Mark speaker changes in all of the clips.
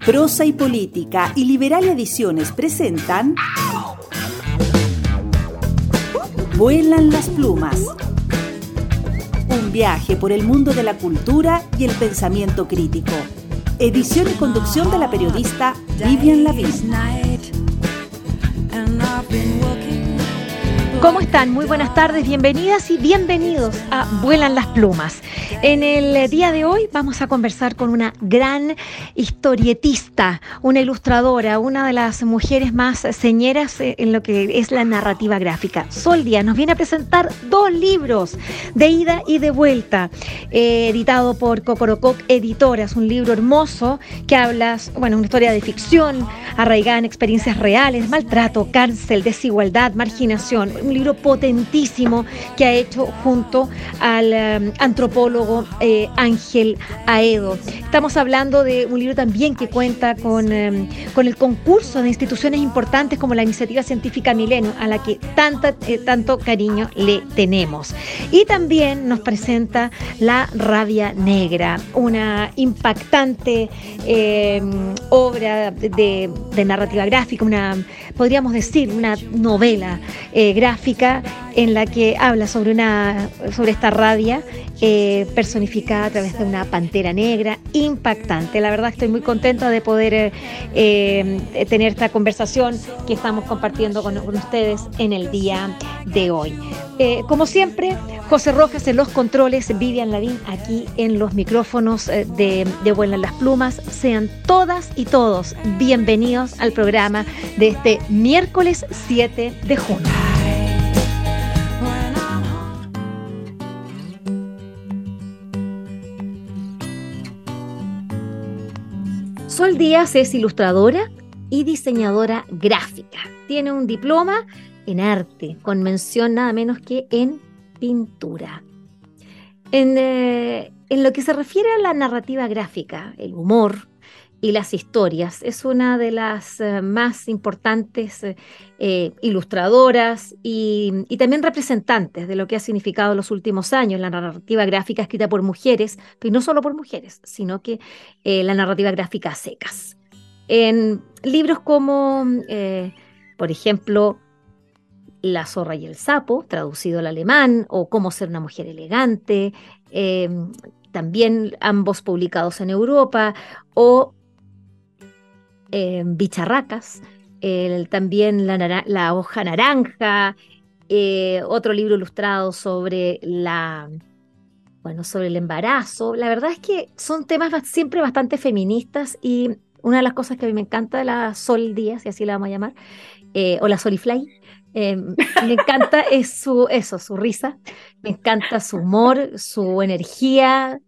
Speaker 1: Prosa y Política y Liberal Ediciones presentan Vuelan las plumas. Un viaje por el mundo de la cultura y el pensamiento crítico. Edición y conducción de la periodista Vivian Lavín.
Speaker 2: ¿Cómo están? Muy buenas tardes, bienvenidas y bienvenidos a Vuelan las plumas. En el día de hoy vamos a conversar con una gran historietista, una ilustradora, una de las mujeres más señeras en lo que es la narrativa gráfica. Sol Díaz nos viene a presentar 2 libros, De ida y de vuelta, editado por Cocorococ Editoras, un libro hermoso que habla, una historia de ficción arraigada en experiencias reales, maltrato, cárcel, desigualdad, marginación. Un libro potentísimo que ha hecho junto al antropólogo Ángel Aedo. Estamos hablando de un libro también que cuenta con el concurso de instituciones importantes como la Iniciativa Científica Milenio, a la que tanto cariño le tenemos. Y también nos presenta La Rabia Negra, una impactante obra de narrativa gráfica, podríamos decir, una novela gráfica en la que habla sobre esta rabia personificada a través de una pantera negra impactante. La verdad estoy muy contenta de poder tener esta conversación que estamos compartiendo con ustedes en el día de hoy. Como siempre, José Rojas en los controles, Vivian Lavín aquí en los micrófonos de Vuelan las plumas. Sean todas y todos bienvenidos al programa de este miércoles 7 de junio. Sol Díaz es ilustradora y diseñadora gráfica. Tiene un diploma en arte, con mención nada menos que en pintura. En lo que se refiere a la narrativa gráfica, el humor y las historias, es una de las más importantes ilustradoras y también representantes de lo que ha significado en los últimos años la narrativa gráfica escrita por mujeres, pero no solo por mujeres, sino que la narrativa gráfica a secas. En libros como, por ejemplo, La zorra y el sapo, traducido al alemán, o Cómo ser una mujer elegante, también ambos publicados en Europa, o Bicharracas, también la hoja naranja, otro libro ilustrado sobre sobre el embarazo. La verdad es que son temas siempre bastante feministas, y una de las cosas que a mí me encanta de la Sol Díaz, y así la vamos a llamar, o la Solifly, me encanta es su risa, me encanta su humor, su energía,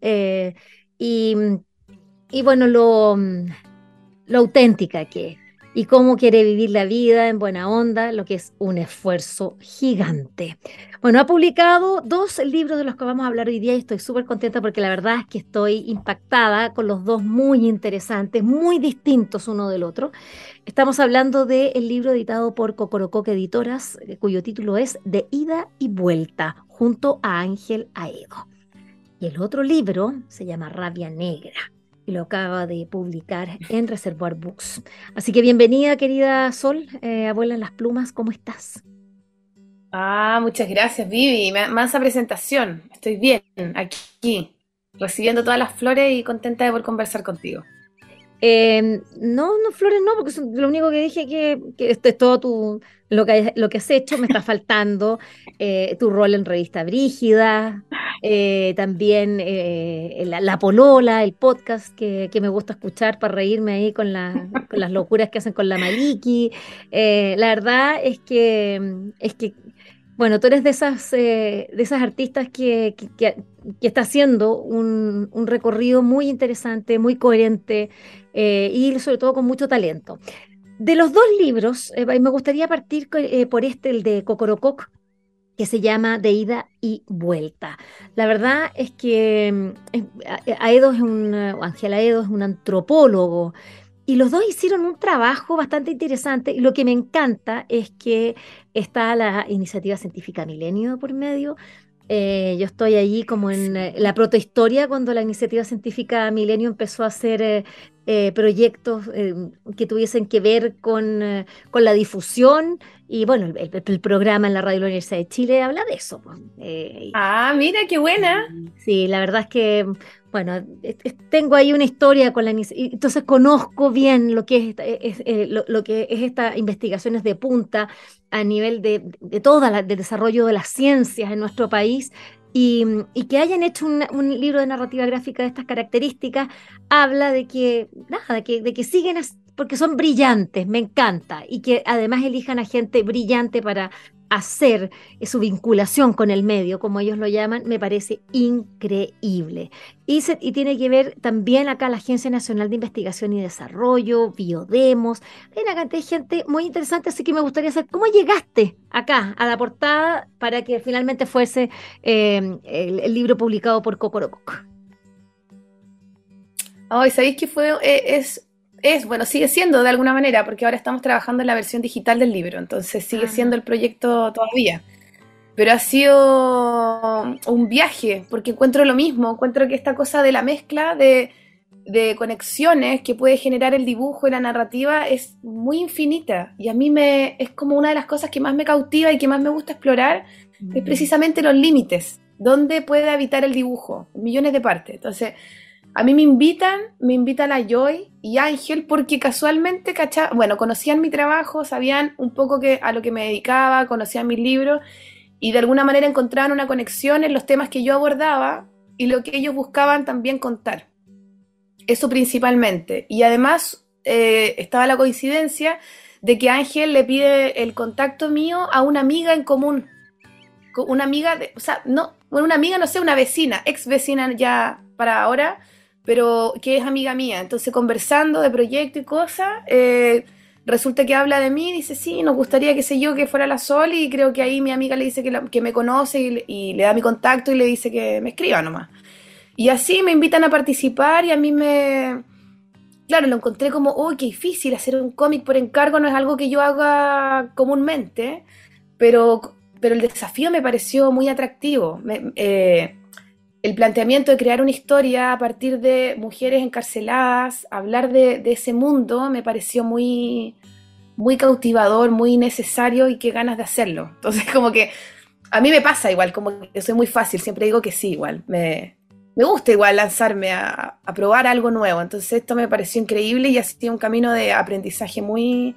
Speaker 2: y bueno, lo auténtica que es y cómo quiere vivir la vida en buena onda, lo que es un esfuerzo gigante. Bueno, ha publicado 2 libros de los que vamos a hablar hoy día y estoy súper contenta porque la verdad es que estoy impactada con los 2, muy interesantes, muy distintos uno del otro. Estamos hablando del libro editado por Cocorococ Editoras, cuyo título es De ida y vuelta, junto a Ángel Aedo. Y el otro libro se llama Rabia Negra, y lo acaba de publicar en Reservoir Books. Así que bienvenida, querida Sol, a Vuelan las plumas. ¿Cómo estás?
Speaker 3: Muchas gracias, Vivi. Mansa presentación. Estoy bien aquí, recibiendo todas las flores y contenta de poder conversar contigo.
Speaker 2: No, flores no, porque lo único que dije que esto es todo lo que has hecho. Me está faltando tu rol en Revista Brígida, también la Polola, el podcast que me gusta escuchar para reírme ahí con las locuras que hacen con la Maliki. La verdad es que bueno, tú eres de esas artistas que está haciendo un recorrido muy interesante, muy coherente, y sobre todo con mucho talento. De los 2 libros, me gustaría partir por el de Cocorococ, que se llama De ida y vuelta. La verdad es que Ángel Aedo es un antropólogo, y los 2 hicieron un trabajo bastante interesante, y lo que me encanta es que está la Iniciativa Científica Milenio por medio. Yo estoy allí como en la protohistoria, cuando la Iniciativa Científica Milenio empezó a hacer proyectos que tuviesen que ver con la difusión. Y bueno, el programa en la radio de la Universidad de Chile habla de eso, pues.
Speaker 3: Ah, mira, qué buena.
Speaker 2: Sí, la verdad es que, bueno, tengo ahí una historia con y entonces conozco bien lo que lo que es estas investigaciones de punta a nivel de del desarrollo de las ciencias en nuestro país. Y que hayan hecho un libro de narrativa gráfica de estas características habla de que, nada, de que siguen, porque son brillantes, me encanta, y que además elijan a gente brillante para hacer su vinculación con el medio, como ellos lo llaman, me parece increíble. Y tiene que ver también acá la Agencia Nacional de Investigación y Desarrollo, Biodemos, hay una cantidad de gente muy interesante, así que me gustaría saber cómo llegaste acá a la portada para que finalmente fuese el libro publicado por Cocorococ.
Speaker 3: Ay, ¿sabéis que fue, bueno, sigue siendo de alguna manera, porque ahora estamos trabajando en la versión digital del libro, entonces sigue
Speaker 2: Ah,
Speaker 3: siendo el proyecto todavía. Pero ha sido un viaje, porque encuentro lo mismo, encuentro que esta cosa de la mezcla de conexiones que puede generar el dibujo y la narrativa es muy infinita. Y a mí es como una de las cosas que más me cautiva y que más me gusta explorar, es
Speaker 2: mm.
Speaker 3: precisamente los límites, dónde puede habitar el dibujo, millones de partes. Entonces, a mí me invitan a Joy y Ángel porque casualmente, bueno, conocían mi trabajo, sabían un poco a lo que me dedicaba, conocían mis libros y de alguna manera encontraban una conexión en los temas que yo abordaba y lo que ellos buscaban también contar. Eso principalmente. Y además estaba la coincidencia de que Ángel le pide el contacto mío a una amiga en común. Una amiga, o sea, no, bueno, una amiga, no sé, una vecina, ex vecina ya para ahora, pero que es amiga mía. Entonces, conversando de proyecto y cosas, resulta que habla de mí, dice, sí, nos gustaría, qué sé yo, que fuera la Sol, y creo que ahí mi amiga le dice que me conoce y le da mi contacto y le dice que me escriba nomás. Y así me invitan a participar y a mí claro, lo encontré como, uy, qué difícil hacer un cómic por encargo, no es algo que yo haga comúnmente, pero el desafío me pareció muy atractivo. El planteamiento de crear una historia a partir de mujeres encarceladas, hablar de ese mundo, me pareció muy, muy cautivador, muy necesario y qué ganas de hacerlo. Entonces, como que a mí me pasa igual, como que soy muy fácil, siempre digo que sí, igual. Me gusta igual lanzarme a probar algo nuevo. Entonces, esto me pareció increíble y ha sido un camino de aprendizaje muy,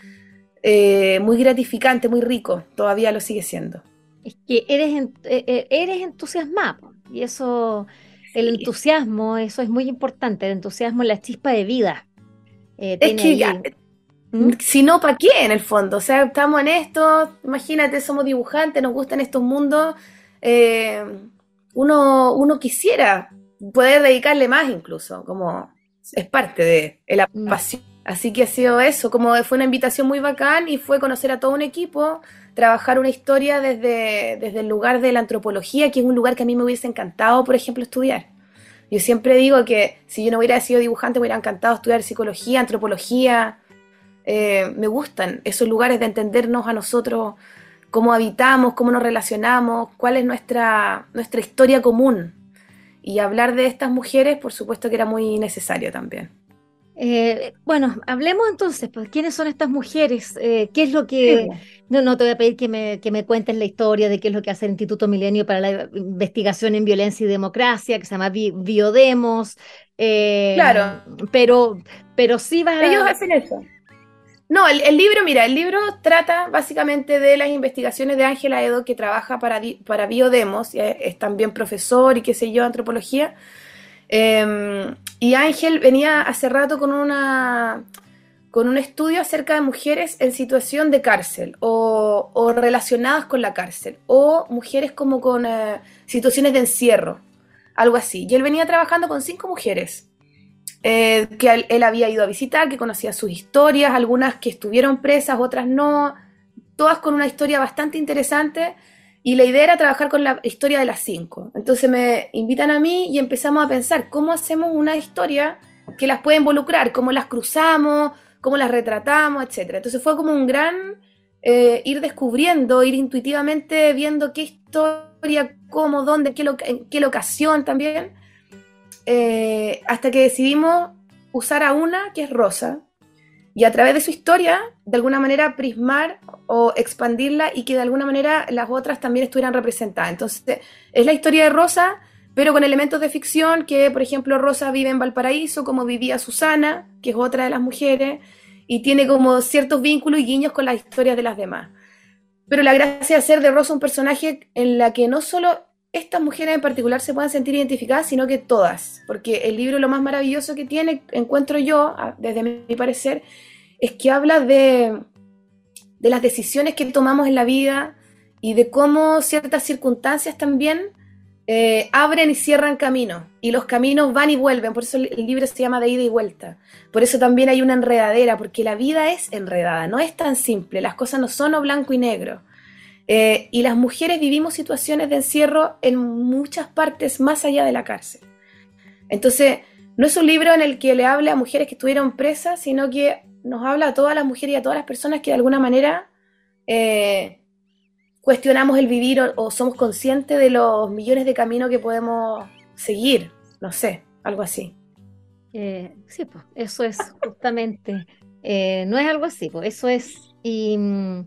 Speaker 3: muy gratificante, muy rico. Todavía lo sigue siendo.
Speaker 2: Es que eres entusiasmada, po, y eso, el
Speaker 3: Sí.
Speaker 2: entusiasmo, eso es muy importante, el entusiasmo es la chispa de vida.
Speaker 3: Es
Speaker 2: Tiene
Speaker 3: que
Speaker 2: ahí. ¿Mm?
Speaker 3: si no, ¿para qué en el fondo? O sea, estamos en esto, imagínate, somos dibujantes, nos gustan estos mundos, eh, uno quisiera poder dedicarle más incluso, como es parte de la
Speaker 2: Mm.
Speaker 3: pasión. Así que ha sido eso, como fue una invitación muy bacán y fue conocer a todo un equipo, trabajar una historia desde el lugar de la antropología, que es un lugar que a mí me hubiese encantado, por ejemplo, estudiar. Yo siempre digo que si yo no hubiera sido dibujante, me hubiera encantado estudiar psicología, antropología. Me gustan esos lugares de entendernos a nosotros, cómo habitamos, cómo nos relacionamos, cuál es nuestra historia común. Y hablar de estas mujeres, por supuesto que era muy necesario también.
Speaker 2: Bueno, hablemos entonces, pues, ¿quiénes son estas mujeres? ¿Qué es lo
Speaker 3: Sí,
Speaker 2: que...
Speaker 3: po.
Speaker 2: No te voy a pedir que me cuentes la historia de qué es lo que hace el Instituto Milenio para la Investigación en Violencia y Democracia, que se llama Biodemos, eh,
Speaker 3: Claro,
Speaker 2: pero, pero sí vas
Speaker 3: ellos
Speaker 2: a...
Speaker 3: hacen eso. No, el libro, mira, el libro trata básicamente de las investigaciones de Ángela Edo, que trabaja para Biodemos, y es también profesor y qué sé yo, antropología. Y Ángel venía hace rato con un estudio acerca de mujeres en situación de cárcel o relacionadas con la cárcel, o mujeres como con situaciones de encierro, algo así. Y él venía trabajando con 5 mujeres que él había ido a visitar, que conocía sus historias, algunas que estuvieron presas, otras no, todas con una historia bastante interesante, y la idea era trabajar con la historia de las 5. Entonces me invitan a mí y empezamos a pensar cómo hacemos una historia que las pueda involucrar, cómo las cruzamos, cómo las retratamos, etcétera. Entonces fue como un gran ir descubriendo, ir intuitivamente viendo qué historia, cómo, dónde, en qué locación también, hasta que decidimos usar a una que es Rosa y a través de su historia, de alguna manera prismar o expandirla y que de alguna manera las otras también estuvieran representadas. Entonces, es la historia de Rosa, pero con elementos de ficción, que por ejemplo Rosa vive en Valparaíso, como vivía Susana, que es otra de las mujeres, y tiene como ciertos vínculos y guiños con las historias de las demás. Pero la gracia de hacer de Rosa un personaje en la que no solo estas mujeres en particular se puedan sentir identificadas, sino que todas, porque el libro lo más maravilloso que tiene, encuentro yo, desde mi parecer, es que habla de las decisiones que tomamos en la vida y de cómo ciertas circunstancias también abren y cierran caminos, y los caminos van y vuelven, por eso el libro se llama De ida y vuelta, por eso también hay una enredadera, porque la vida es enredada, no es tan simple, las cosas no son o blanco y negro. Y las mujeres vivimos situaciones de encierro en muchas partes más allá de la cárcel. Entonces, no es un libro en el que le hable a mujeres que estuvieron presas, sino que nos habla a todas las mujeres y a todas las personas que de alguna manera cuestionamos el vivir o somos conscientes de los millones de caminos que podemos seguir, no sé, algo así.
Speaker 2: Sí, pues, eso es justamente, no es algo así, pues, eso es. Y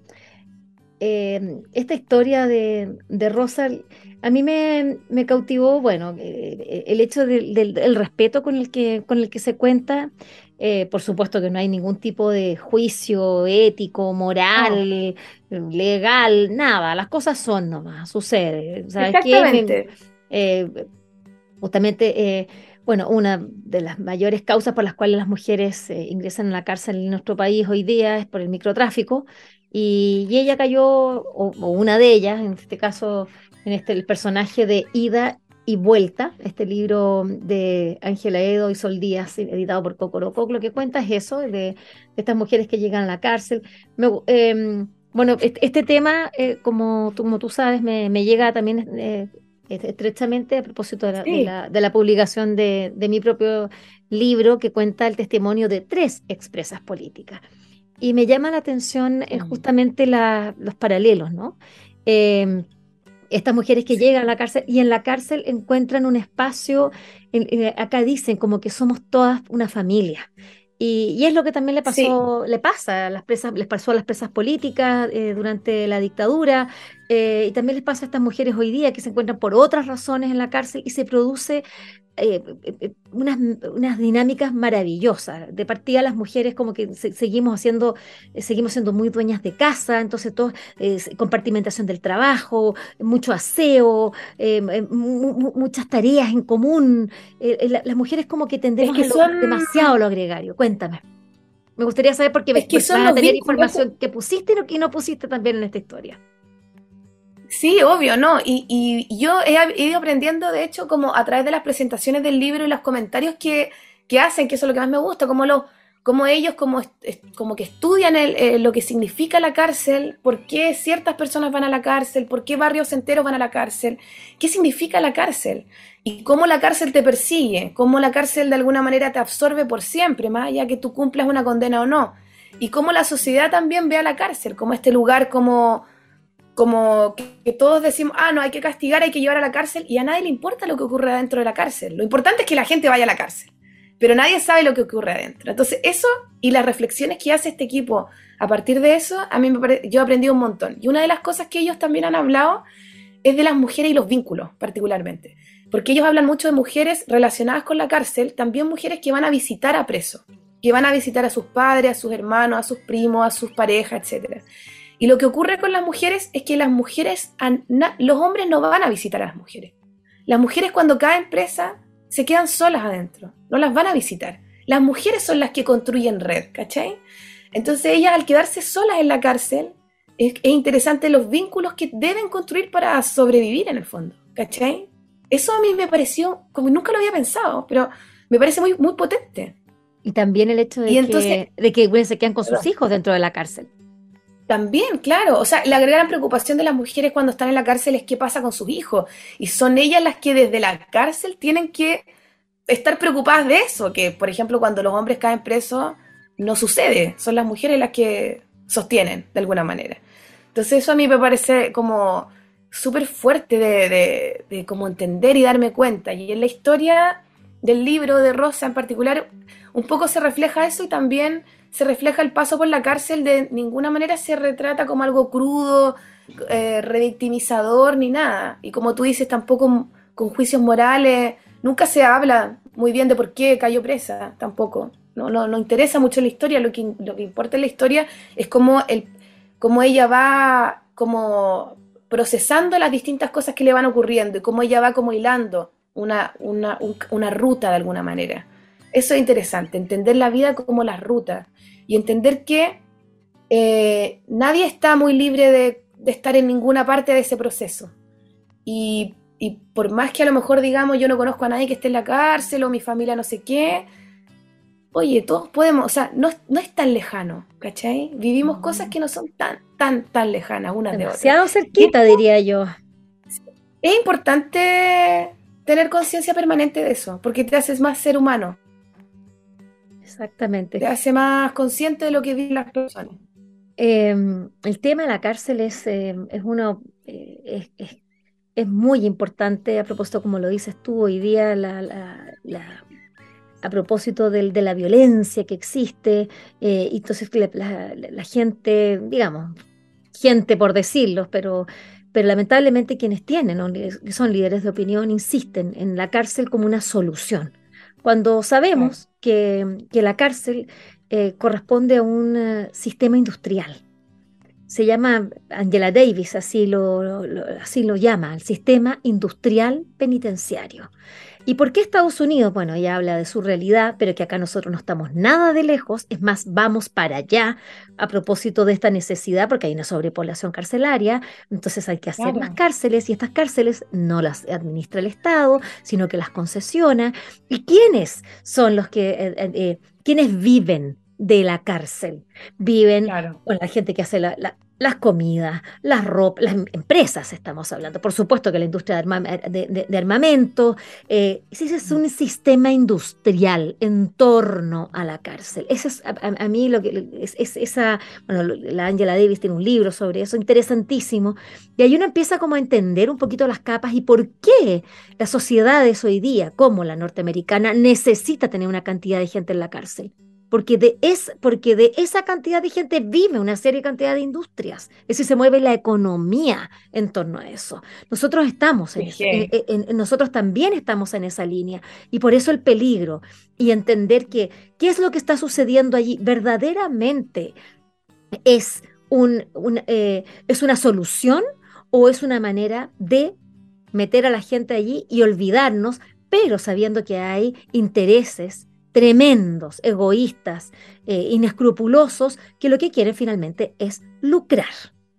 Speaker 2: esta historia de Rosa, a mí me cautivó, bueno, el hecho del respeto con el que se cuenta. Por supuesto que no hay ningún tipo de juicio ético, moral, legal, nada, las cosas son nomás, sucede. ¿Sabes qué?
Speaker 3: Exactamente.
Speaker 2: Justamente, bueno, una de las mayores causas por las cuales las mujeres ingresan a la cárcel en nuestro país hoy día es por el microtráfico, y ella cayó, o una de ellas, en este caso, el personaje de Ida y Vuelta, este libro de Ángela Edo y Sol Díaz, editado por Cocoroco, lo que cuenta es eso, de estas mujeres que llegan a la cárcel. Bueno, este tema, como tú sabes, me llega también estrechamente a propósito de la publicación de mi propio libro, que cuenta el testimonio de 3 expresas políticas. Y me llama la atención justamente los paralelos, ¿no? Estas mujeres que llegan a la cárcel y en la cárcel encuentran un espacio, acá dicen como que somos todas una familia. Y es lo que también le pasa a las presas, les pasó a las presas políticas durante la dictadura, y también les pasa a estas mujeres hoy día que se encuentran por otras razones en la cárcel, y se produce unas dinámicas maravillosas. De partida, las mujeres como que seguimos siendo muy dueñas de casa, entonces todo, compartimentación del trabajo, mucho aseo, muchas tareas en común. Las mujeres como que tendemos demasiado a lo gregario. Cuéntame. Me gustaría saber porque
Speaker 3: es que
Speaker 2: vas a tener
Speaker 3: vínculos,
Speaker 2: información que pusiste y no pusiste también en esta historia.
Speaker 3: Sí, obvio, ¿no? Y yo he ido aprendiendo, de hecho, como a través de las presentaciones del libro y los comentarios que hacen, que eso es lo que más me gusta, como ellos como que estudian lo que significa la cárcel, por qué ciertas personas van a la cárcel, por qué barrios enteros van a la cárcel, qué significa la cárcel, y cómo la cárcel te persigue, cómo la cárcel de alguna manera te absorbe por siempre, más allá que tú cumplas una condena o no, y cómo la sociedad también ve a la cárcel, como este lugar como que todos decimos, no, hay que castigar, hay que llevar a la cárcel, y a nadie le importa lo que ocurre dentro de la cárcel. Lo importante es que la gente vaya a la cárcel, pero nadie sabe lo que ocurre adentro. Entonces eso y las reflexiones que hace este equipo a partir de eso, a mí yo he aprendido un montón. Y una de las cosas que ellos también han hablado es de las mujeres y los vínculos, particularmente. Porque ellos hablan mucho de mujeres relacionadas con la cárcel, también mujeres que van a visitar a presos, que van a visitar a sus padres, a sus hermanos, a sus primos, a sus parejas, etc. Y lo que ocurre con las mujeres es que las mujeres, los hombres no van a visitar a las mujeres. Las mujeres cuando caen presas se quedan solas adentro, no las van a visitar. Las mujeres son las que construyen red, ¿cachai? Entonces ellas, al quedarse solas en la cárcel, es interesante los vínculos que deben construir para sobrevivir en el fondo, ¿cachai? Eso a mí me pareció, como nunca lo había pensado, pero me parece muy, muy potente.
Speaker 2: Y también el hecho de que bueno, se quedan con sus hijos dentro de la cárcel.
Speaker 3: También, claro, o sea, la gran preocupación de las mujeres cuando están en la cárcel es qué pasa con sus hijos, y son ellas las que desde la cárcel tienen que estar preocupadas de eso, que por ejemplo cuando los hombres caen presos no sucede, son las mujeres las que sostienen de alguna manera. Entonces eso a mí me parece como súper fuerte de como entender y darme cuenta, y en la historia del libro de Rosa en particular, un poco se refleja eso y también se refleja el paso por la cárcel. De ninguna manera se retrata como algo crudo, revictimizador ni nada. Y como tú dices, tampoco con juicios morales, nunca se habla muy bien de por qué cayó presa, tampoco. No interesa mucho la historia, lo que importa en la historia es cómo ella va como procesando las distintas cosas que le van ocurriendo y cómo ella va como hilando una ruta de alguna manera. Eso es interesante, entender la vida como las rutas y entender que nadie está muy libre de estar en ninguna parte de ese proceso. Y por más que a lo mejor digamos yo no conozco a nadie que esté en la cárcel o mi familia no sé qué, oye, todos podemos, o sea, no es tan lejano, ¿cachai? Vivimos cosas que no son tan lejanas unas de otras.
Speaker 2: Demasiado cerquita, diría yo.
Speaker 3: Es importante tener conciencia permanente de eso, porque te haces más ser humano.
Speaker 2: Exactamente.
Speaker 3: Te hace más consciente de lo que viven las personas.
Speaker 2: El tema de la cárcel es muy importante, a propósito, como lo dices tú, hoy día a propósito de la violencia que existe, y entonces la gente, digamos, gente por decirlo, pero lamentablemente quienes tienen, ¿no?, que son líderes de opinión, insisten en la cárcel como una solución, cuando sabemos que la cárcel corresponde a un sistema industrial. Se llama, Angela Davis así lo llama, el sistema industrial penitenciario. ¿Y por qué Estados Unidos? Bueno, ella habla de su realidad, pero que acá nosotros no estamos nada de lejos, es más, vamos para allá a propósito de esta necesidad, porque hay una sobrepoblación carcelaria, entonces hay que hacer más cárceles, y estas cárceles no las administra el Estado, sino que las concesiona. ¿Y quiénes son los que, quiénes viven de la cárcel? Viven con la gente que hace las comidas, las ropas, las empresas estamos hablando. Por supuesto que la industria de armamento, ese es un sistema industrial en torno a la cárcel. Eso es a mí lo que es esa, bueno, la Angela Davis tiene un libro sobre eso, interesantísimo, y ahí uno empieza como a entender un poquito las capas y por qué las sociedades hoy día, como la norteamericana, necesita tener una cantidad de gente en la cárcel. Porque de esa cantidad de gente vive una serie de cantidad de industrias. Es decir, se mueve la economía en torno a eso. Nosotros estamos nosotros también estamos en esa línea. Y por eso el peligro. Y entender qué es lo que está sucediendo allí. Verdaderamente es una solución o es una manera de meter a la gente allí y olvidarnos, pero sabiendo que hay intereses tremendos, egoístas, inescrupulosos, que lo que quieren finalmente es lucrar.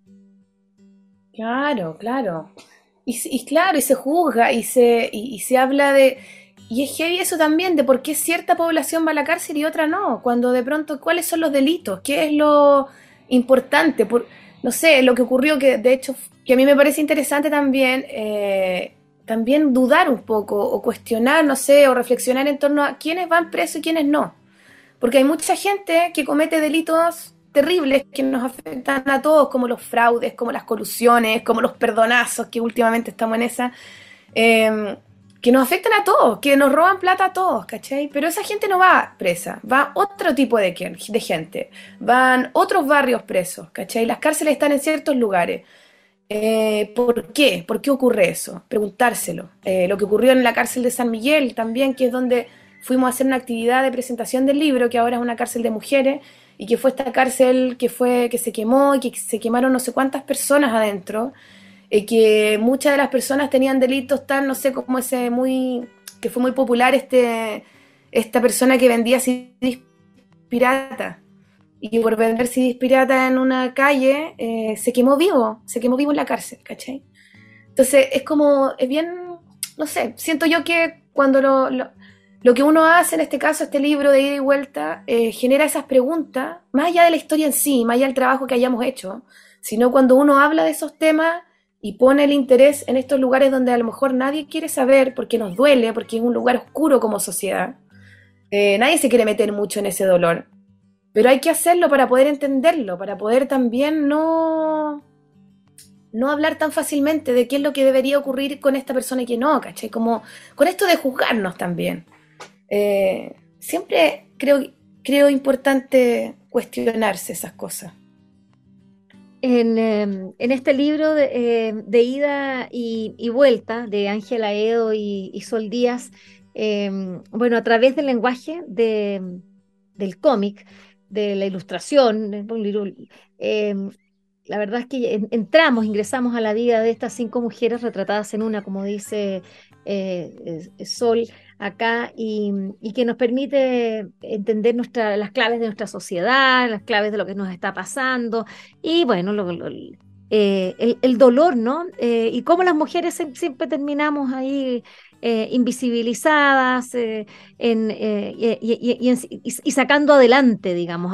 Speaker 3: Claro. Y claro, y se juzga, y se habla de... Y es heavy eso también, de por qué cierta población va a la cárcel y otra no. Cuando de pronto, ¿cuáles son los delitos? ¿Qué es lo importante? No sé, lo que ocurrió, que de hecho, que a mí me parece interesante también... también dudar un poco o cuestionar, no sé, o reflexionar en torno a quiénes van presos y quiénes no. Porque hay mucha gente que comete delitos terribles que nos afectan a todos, como los fraudes, como las colusiones, como los perdonazos, que últimamente estamos en esa, que nos afectan a todos, que nos roban plata a todos, ¿cachai? Pero esa gente no va presa, va otro tipo de gente, van otros barrios presos, ¿cachai? Las cárceles están en ciertos lugares. ¿Por qué? ¿Por qué ocurre eso? Preguntárselo. Lo que ocurrió en la cárcel de San Miguel también, que es donde fuimos a hacer una actividad de presentación del libro, que ahora es una cárcel de mujeres, y que fue esta cárcel que se quemó y que se quemaron no sé cuántas personas adentro, que muchas de las personas tenían delitos tan, no sé, como que fue muy popular esta persona que vendía CDs pirata. Y por vender CDs pirata en una calle, se quemó vivo en la cárcel, ¿cachai? Entonces es bien, no sé, siento yo que cuando lo que uno hace, en este caso, este libro de ida y vuelta, genera esas preguntas, más allá de la historia en sí, más allá del trabajo que hayamos hecho, sino cuando uno habla de esos temas y pone el interés en estos lugares donde a lo mejor nadie quiere saber, porque nos duele, porque es un lugar oscuro como sociedad. Nadie se quiere meter mucho en ese dolor. Pero hay que hacerlo para poder entenderlo, para poder también no hablar tan fácilmente de qué es lo que debería ocurrir con esta persona y qué no, ¿cachai? Como con esto de juzgarnos también. Siempre creo importante cuestionarse esas cosas.
Speaker 2: En este libro de ida y vuelta de Ángela Edo y Sol Díaz, bueno, a través del lenguaje del cómic, de la ilustración, un libro, eh, la verdad es que ingresamos a la vida de estas 5 mujeres retratadas en una, como dice Sol acá, y que nos permite entender las claves de nuestra sociedad, las claves de lo que nos está pasando, y bueno, el dolor, ¿no? Y cómo las mujeres siempre terminamos ahí invisibilizadas y sacando adelante, digamos,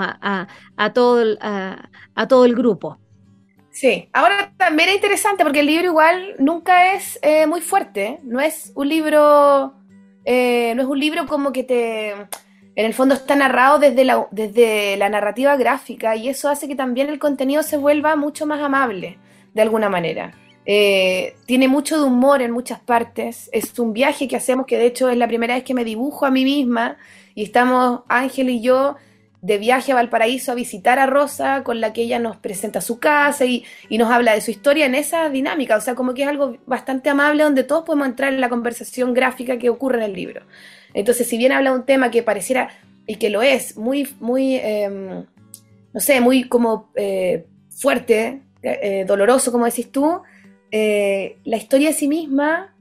Speaker 2: a todo el grupo.
Speaker 3: Sí, ahora también es interesante porque el libro igual nunca es muy fuerte, no es un libro, no es un libro como que en el fondo está narrado desde la narrativa gráfica y eso hace que también el contenido se vuelva mucho más amable, de alguna manera. Tiene mucho de humor en muchas partes, es un viaje que hacemos que de hecho es la primera vez que me dibujo a mí misma y estamos Ángel y yo de viaje a Valparaíso a visitar a Rosa, con la que ella nos presenta su casa y nos habla de su historia en esa dinámica, o sea, como que es algo bastante amable donde todos podemos entrar en la conversación gráfica que ocurre en el libro. Entonces, si bien habla de un tema que pareciera, y que lo es, muy, no sé, muy como fuerte, doloroso, como decís tú, la historia en sí misma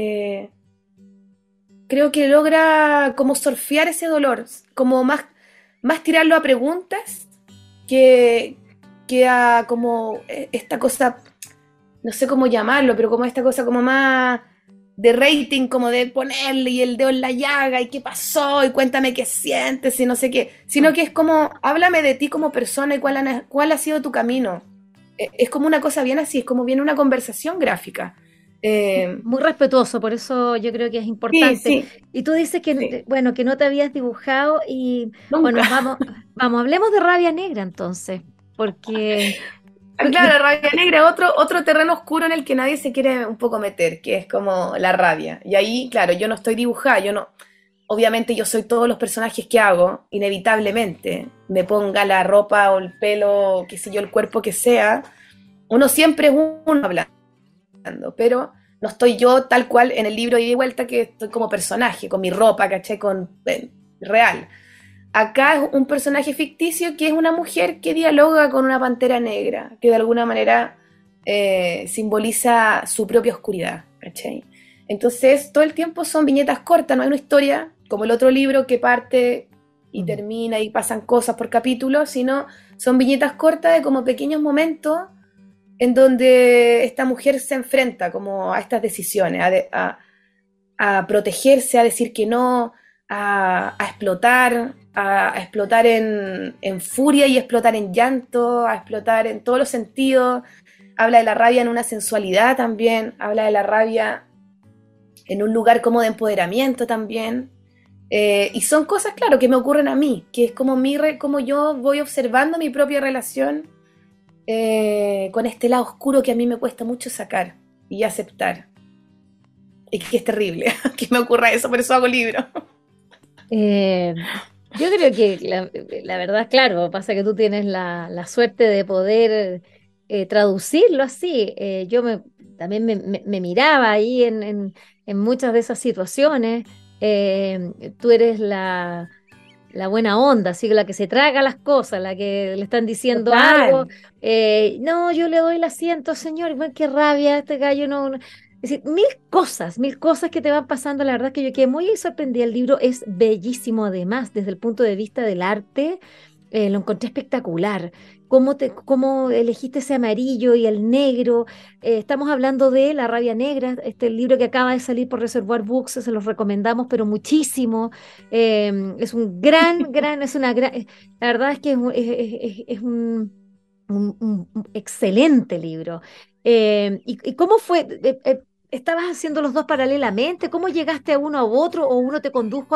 Speaker 3: creo que logra como surfear ese dolor, como más tirarlo a preguntas que a como esta cosa, no sé cómo llamarlo, pero como esta cosa como más de rating, como de ponerle y el dedo en la llaga y qué pasó y cuéntame qué sientes y no sé qué, sino que es como, háblame de ti como persona y cuál ha sido tu camino. Es como una cosa bien así, es como bien una conversación gráfica.
Speaker 2: Muy respetuoso, por eso yo creo que es
Speaker 3: Sí,
Speaker 2: importante.
Speaker 3: sí,
Speaker 2: Y tú dices que,
Speaker 3: sí,
Speaker 2: bueno, que no te habías dibujado y,
Speaker 3: nunca.
Speaker 2: bueno, hablemos de Rabia Negra entonces, porque,
Speaker 3: Ah, claro, rabia negra, otro terreno oscuro en el que nadie se quiere un poco meter, que es como la rabia. Y ahí, claro, yo no estoy dibujada, yo no, obviamente yo soy todos los personajes que hago, inevitablemente, me ponga la ropa o el pelo, qué sé yo, el cuerpo que sea, uno siempre es uno hablando, pero no estoy yo tal cual en el libro ida y vuelta que estoy como personaje, con mi ropa, ¿cachai? Real. Acá es un personaje ficticio que es una mujer que dialoga con una pantera negra, que de alguna manera simboliza su propia oscuridad, ¿cachai? Entonces, todo el tiempo son viñetas cortas, no hay una historia como el otro libro que parte y
Speaker 2: mm,
Speaker 3: termina y pasan cosas por capítulo, sino son viñetas cortas de como pequeños momentos en donde esta mujer se enfrenta como a estas decisiones, a protegerse, a decir que no, a explotar en furia y explotar en llanto, a explotar en todos los sentidos. Habla de la rabia en una sensualidad también, habla de la rabia en un lugar como de empoderamiento también. Y son cosas, claro, que me ocurren a mí, que es como, como yo voy observando mi propia relación con este lado oscuro que a mí me cuesta mucho sacar y aceptar. Y que es terrible que me ocurra eso, por eso hago libros.
Speaker 2: eh, yo creo que la verdad, claro, pasa que tú tienes la suerte de poder traducirlo así. También me miraba ahí en muchas de esas situaciones. Tú eres la buena onda, así que la que se traga las cosas, la que le están diciendo algo,
Speaker 3: Total.
Speaker 2: no, yo le doy el asiento, señor, bueno, qué rabia, este gallo Es decir, mil cosas que te van pasando, la verdad es que yo quedé muy sorprendida, el libro es bellísimo además, desde el punto de vista del arte, lo encontré espectacular. Cómo elegiste ese amarillo y el negro? Estamos hablando de La Rabia Negra, este libro que acaba de salir por Reservoir Books, se los recomendamos, pero muchísimo. Es un es una gran, la verdad es que es un excelente libro. ¿Y cómo fue? ¿Estabas haciendo los dos paralelamente? ¿Cómo llegaste a uno a otro o uno te condujo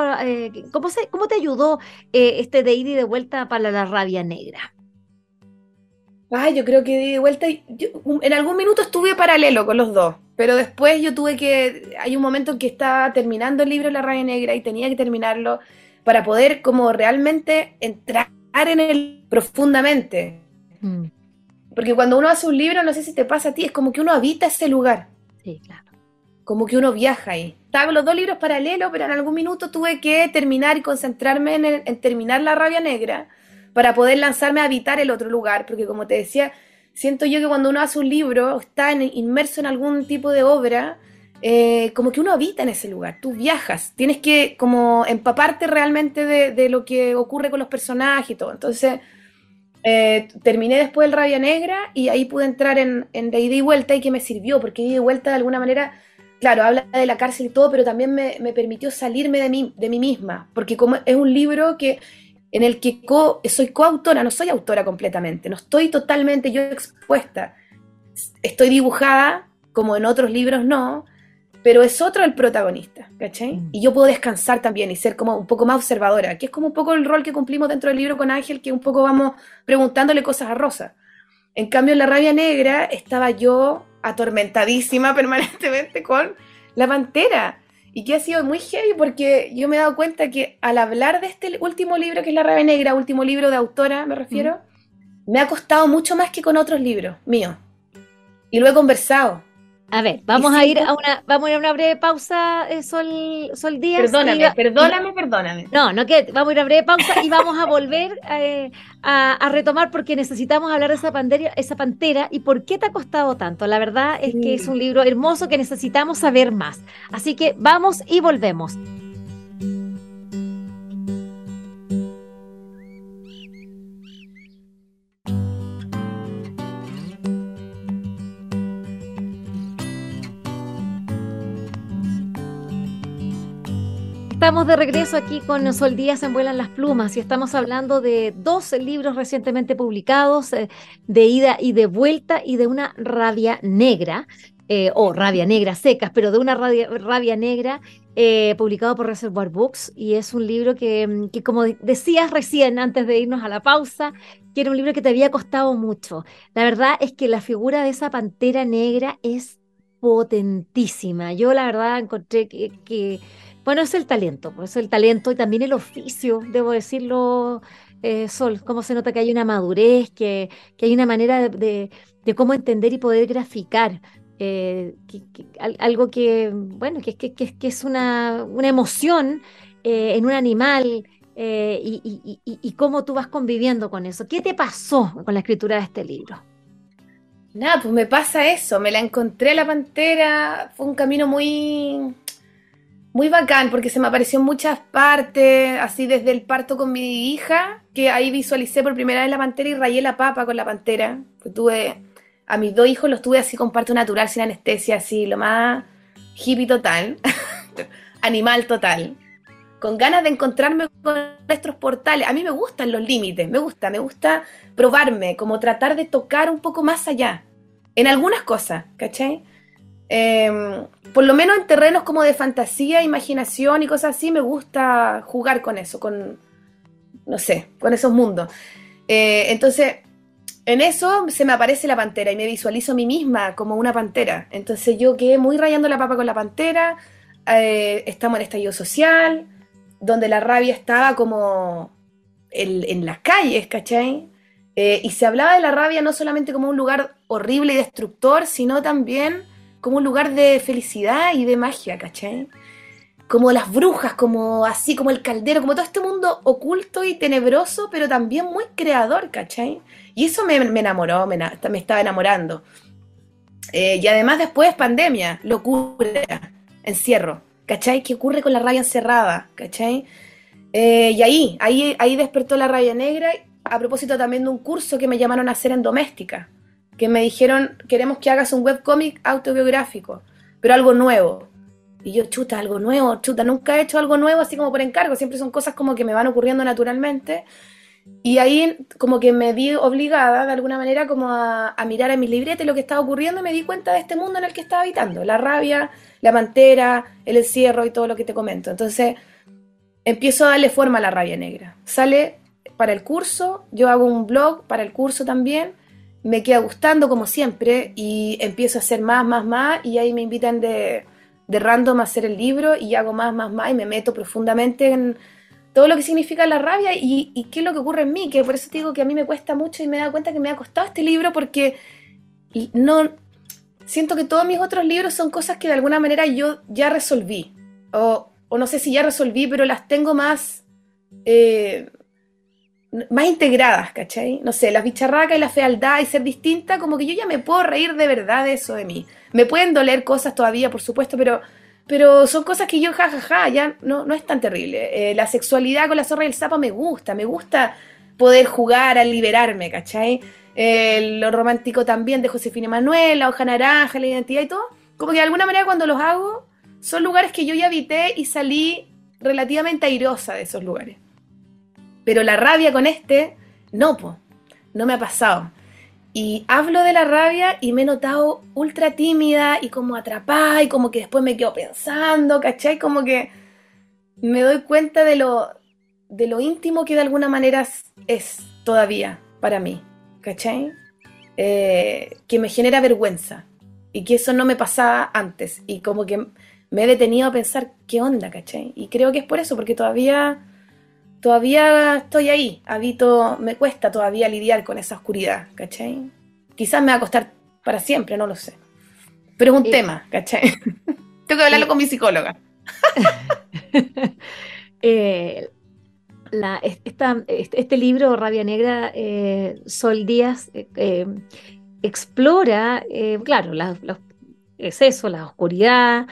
Speaker 2: cómo te ayudó este de ida y de vuelta para La Rabia Negra?
Speaker 3: Ay, yo creo que di vuelta y en algún minuto estuve paralelo con los dos, pero después yo tuve que, hay un momento en que estaba terminando el libro La Raya Negra y tenía que terminarlo para poder como realmente entrar en él profundamente.
Speaker 2: Mm,
Speaker 3: Porque cuando uno hace un libro, no sé si te pasa a ti, es como que uno habita ese lugar,
Speaker 2: sí, claro.
Speaker 3: como que uno viaja ahí. Estaba con los dos libros paralelos, pero en algún minuto tuve que terminar y concentrarme en terminar La Rabia Negra para poder lanzarme a habitar el otro lugar, porque como te decía, siento yo que cuando uno hace un libro, está inmerso en algún tipo de obra, como que uno habita en ese lugar, tú viajas, tienes que como empaparte realmente de lo que ocurre con los personajes y todo. Entonces, terminé después el Rabia Negra y ahí pude entrar en de ida y vuelta y que me sirvió, porque ida y vuelta de alguna manera, claro, habla de la cárcel y todo, pero también me permitió salirme de mí misma, porque como es un libro que en el que soy coautora, no soy autora completamente, no estoy totalmente yo expuesta, estoy dibujada, como en otros libros no, pero es otro el protagonista, ¿cachai?
Speaker 2: Mm.
Speaker 3: Y yo puedo descansar también y ser como un poco más observadora, que es como un poco el rol que cumplimos dentro del libro con Ángel, que un poco vamos preguntándole cosas a Rosa. En cambio, en La Rabia Negra estaba yo atormentadísima permanentemente con la pantera. Y que ha sido muy heavy porque yo me he dado cuenta que al hablar de este último libro, que es La Rabia Negra, último libro de autora, me refiero, me ha costado mucho más que con otros libros míos. Y lo he conversado.
Speaker 2: A ver,
Speaker 3: Y siento,
Speaker 2: vamos a ir a una breve pausa, Sol Díaz.
Speaker 3: perdóname,
Speaker 2: Y
Speaker 3: perdóname, perdóname.
Speaker 2: no, no que vamos a ir a breve pausa y vamos a volver a retomar porque necesitamos hablar de esa pantera y por qué te ha costado tanto. La verdad es que es
Speaker 3: Sí.
Speaker 2: un libro hermoso que necesitamos saber más. Así que vamos y volvemos. Estamos de regreso aquí con Sol Díaz en Vuelan las Plumas y estamos hablando de dos libros recientemente publicados, de ida y de vuelta y de una rabia negra, o rabia negra secas, pero de una rabia negra publicado por Reservoir Books y es un libro que, como decías recién antes de irnos a la pausa, que era un libro que te había costado mucho. La verdad es que la figura de esa pantera negra es potentísima. Yo la verdad encontré bueno, es el talento, pues es el talento y también el oficio, debo decirlo, Sol, cómo se nota que hay una madurez, que hay una manera de cómo entender y poder graficar. Algo que, bueno, que es una emoción en un animal y cómo tú vas conviviendo con eso. ¿Qué te pasó con la escritura de este libro?
Speaker 3: Nada, pues me pasa eso, me la encontré la pantera, fue un camino muy bacán porque se me apareció en muchas partes, así desde el parto con mi hija, que ahí visualicé por primera vez la pantera y rayé la papa con la pantera. Pues tuve, a mis dos hijos los tuve así con parto natural, sin anestesia, así, lo más hippie total, animal total, con ganas de encontrarme con nuestros portales. A mí me gustan los límites, me gusta probarme, como tratar de tocar un poco más allá, en algunas cosas, ¿cachai? Por lo menos en terrenos como de fantasía, imaginación y cosas así, me gusta jugar con eso, con, no sé, con esos mundos. Entonces, en eso se me aparece la pantera y me visualizo a mí misma como una pantera. Entonces yo quedé muy rayando la papa con la pantera, estamos en estallido social, donde la rabia estaba como en las calles, ¿cachai? Y se hablaba de la rabia no solamente como un lugar horrible y destructor, sino también como un lugar de felicidad y de magia, ¿cachai? Como las brujas, como así, como el caldero, como todo este mundo oculto y tenebroso, pero también muy creador, ¿cachai? Y eso me enamoró, me estaba enamorando. Y además después pandemia, locura, encierro, ¿cachai? ¿Qué ocurre con la rabia encerrada? ¿Cachai? Y ahí despertó la rabia negra, a propósito también de un curso que me llamaron a hacer en doméstica, que me dijeron, queremos que hagas un webcómic autobiográfico, pero algo nuevo. Y yo, chuta, algo nuevo, chuta, nunca he hecho algo nuevo así como por encargo, siempre son cosas como que me van ocurriendo naturalmente. Y ahí como que me vi obligada de alguna manera como a mirar en mis libretas lo que estaba ocurriendo y me di cuenta de este mundo en el que estaba habitando, la rabia, la pantera, el encierro y todo lo que te comento. Entonces empiezo a darle forma a la rabia negra. Sale para el curso, yo hago un blog para el curso también me queda gustando como siempre y empiezo a hacer más y ahí me invitan de random a hacer el libro y hago más y me meto profundamente en todo lo que significa la rabia y qué es lo que ocurre en mí, que por eso te digo que a mí me cuesta mucho y me he dado cuenta que me ha costado este libro porque no siento que todos mis otros libros son cosas que de alguna manera yo ya resolví o no sé si ya resolví, pero las tengo más integradas, ¿cachai? No sé, las bicharracas y la fealdad y ser distinta, como que yo ya me puedo reír de verdad de eso de mí. Me pueden doler cosas todavía, por supuesto, pero son cosas que yo, ya no es tan terrible. La sexualidad con la zorra y el sapo me gusta poder jugar a liberarme, ¿cachai? Lo romántico también de Josefina Manuel, la hoja naranja, la identidad y todo. Como que de alguna manera cuando los hago, son lugares que yo ya habité y salí relativamente airosa de esos lugares. Pero la rabia con no me ha pasado. Y hablo de la rabia y me he notado ultra tímida y como atrapada y como que después me quedo pensando, ¿cachai? Como que me doy cuenta de lo íntimo que de alguna manera es todavía para mí, ¿cachai? Que me genera vergüenza y que eso no me pasaba antes y como que me he detenido a pensar qué onda, ¿cachai? Y creo que es por eso, porque todavía estoy ahí, me cuesta todavía lidiar con esa oscuridad, ¿cachai? Quizás me va a costar para siempre, no lo sé. Pero es un tema, ¿cachai? Tengo que hablarlo con mi psicóloga.
Speaker 2: Este libro, Rabia Negra, Sol Díaz, explora, claro, los excesos, la oscuridad,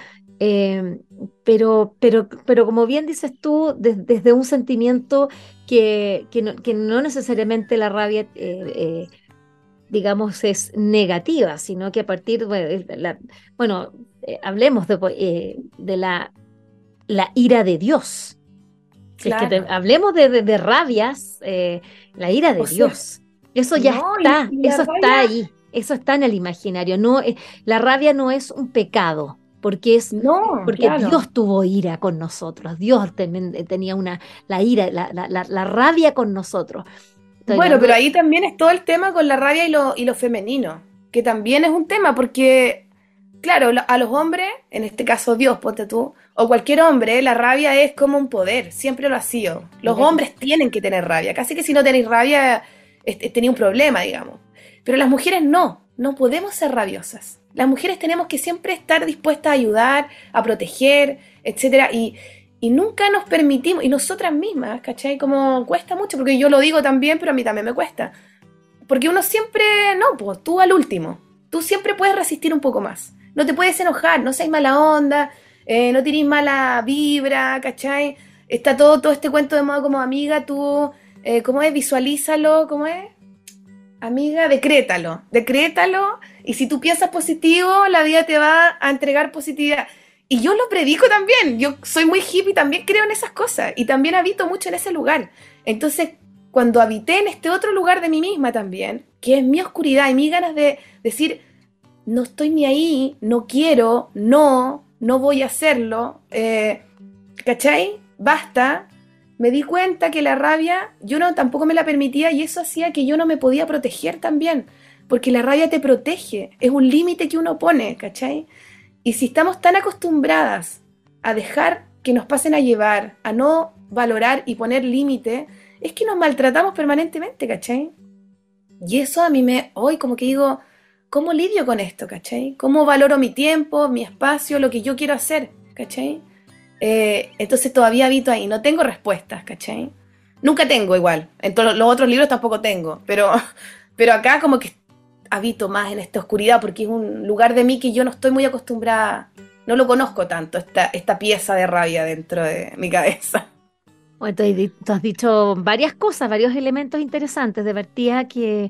Speaker 2: pero como bien dices tú, desde un sentimiento que no necesariamente la rabia, digamos, es negativa, sino que a partir hablemos de la ira de Dios.
Speaker 3: Claro.
Speaker 2: Si es que hablemos de rabias, la ira de Dios. Eso ya está, eso está ahí, eso está en el imaginario. No, la rabia no es un pecado, porque claro. Dios tuvo ira con nosotros. Dios tenía la ira, la rabia con nosotros.
Speaker 3: Bueno, pero ahí también es todo el tema con la rabia y lo femenino, que también es un tema, porque, claro, a los hombres, en este caso Dios, ponte tú, o cualquier hombre, la rabia es como un poder, siempre lo ha sido. Los hombres tienen que tener rabia, casi que si no tenéis rabia, tenéis un problema, digamos. Pero las mujeres no podemos ser rabiosas. Las mujeres tenemos que siempre estar dispuestas a ayudar, a proteger, etcétera, y nunca nos permitimos, y nosotras mismas, ¿cachai? Como cuesta mucho, porque yo lo digo también, pero a mí también me cuesta. Porque uno siempre, pues tú al último, tú siempre puedes resistir un poco más. No te puedes enojar, no seas mala onda, no tienes mala vibra, ¿cachai? Está todo este cuento de modo como amiga, tú, ¿cómo es? Visualízalo, ¿cómo es? Amiga, decrétalo, y si tú piensas positivo, la vida te va a entregar positividad. Y yo lo predico también, yo soy muy hippie, también creo en esas cosas, y también habito mucho en ese lugar. Entonces, cuando habité en este otro lugar de mí misma también, que es mi oscuridad y mis ganas de decir, no estoy ni ahí, no quiero, no voy a hacerlo, ¿cachai? Basta. Me di cuenta que la rabia, tampoco me la permitía y eso hacía que yo no me podía proteger también, porque la rabia te protege, es un límite que uno pone, ¿cachai? Y si estamos tan acostumbradas a dejar que nos pasen a llevar, a no valorar y poner límite, es que nos maltratamos permanentemente, ¿cachai? Y eso a mí hoy como que digo, ¿cómo lidio con esto, cachai? ¿Cómo valoro mi tiempo, mi espacio, lo que yo quiero hacer, cachai? Entonces todavía habito ahí, no tengo respuestas, ¿cachai? Nunca tengo igual, en todos los otros libros tampoco tengo, pero acá como que habito más en esta oscuridad porque es un lugar de mí que yo no estoy muy acostumbrada, no lo conozco tanto, esta pieza de rabia dentro de mi cabeza.
Speaker 2: Bueno, tú has dicho varias cosas, varios elementos interesantes. De partida que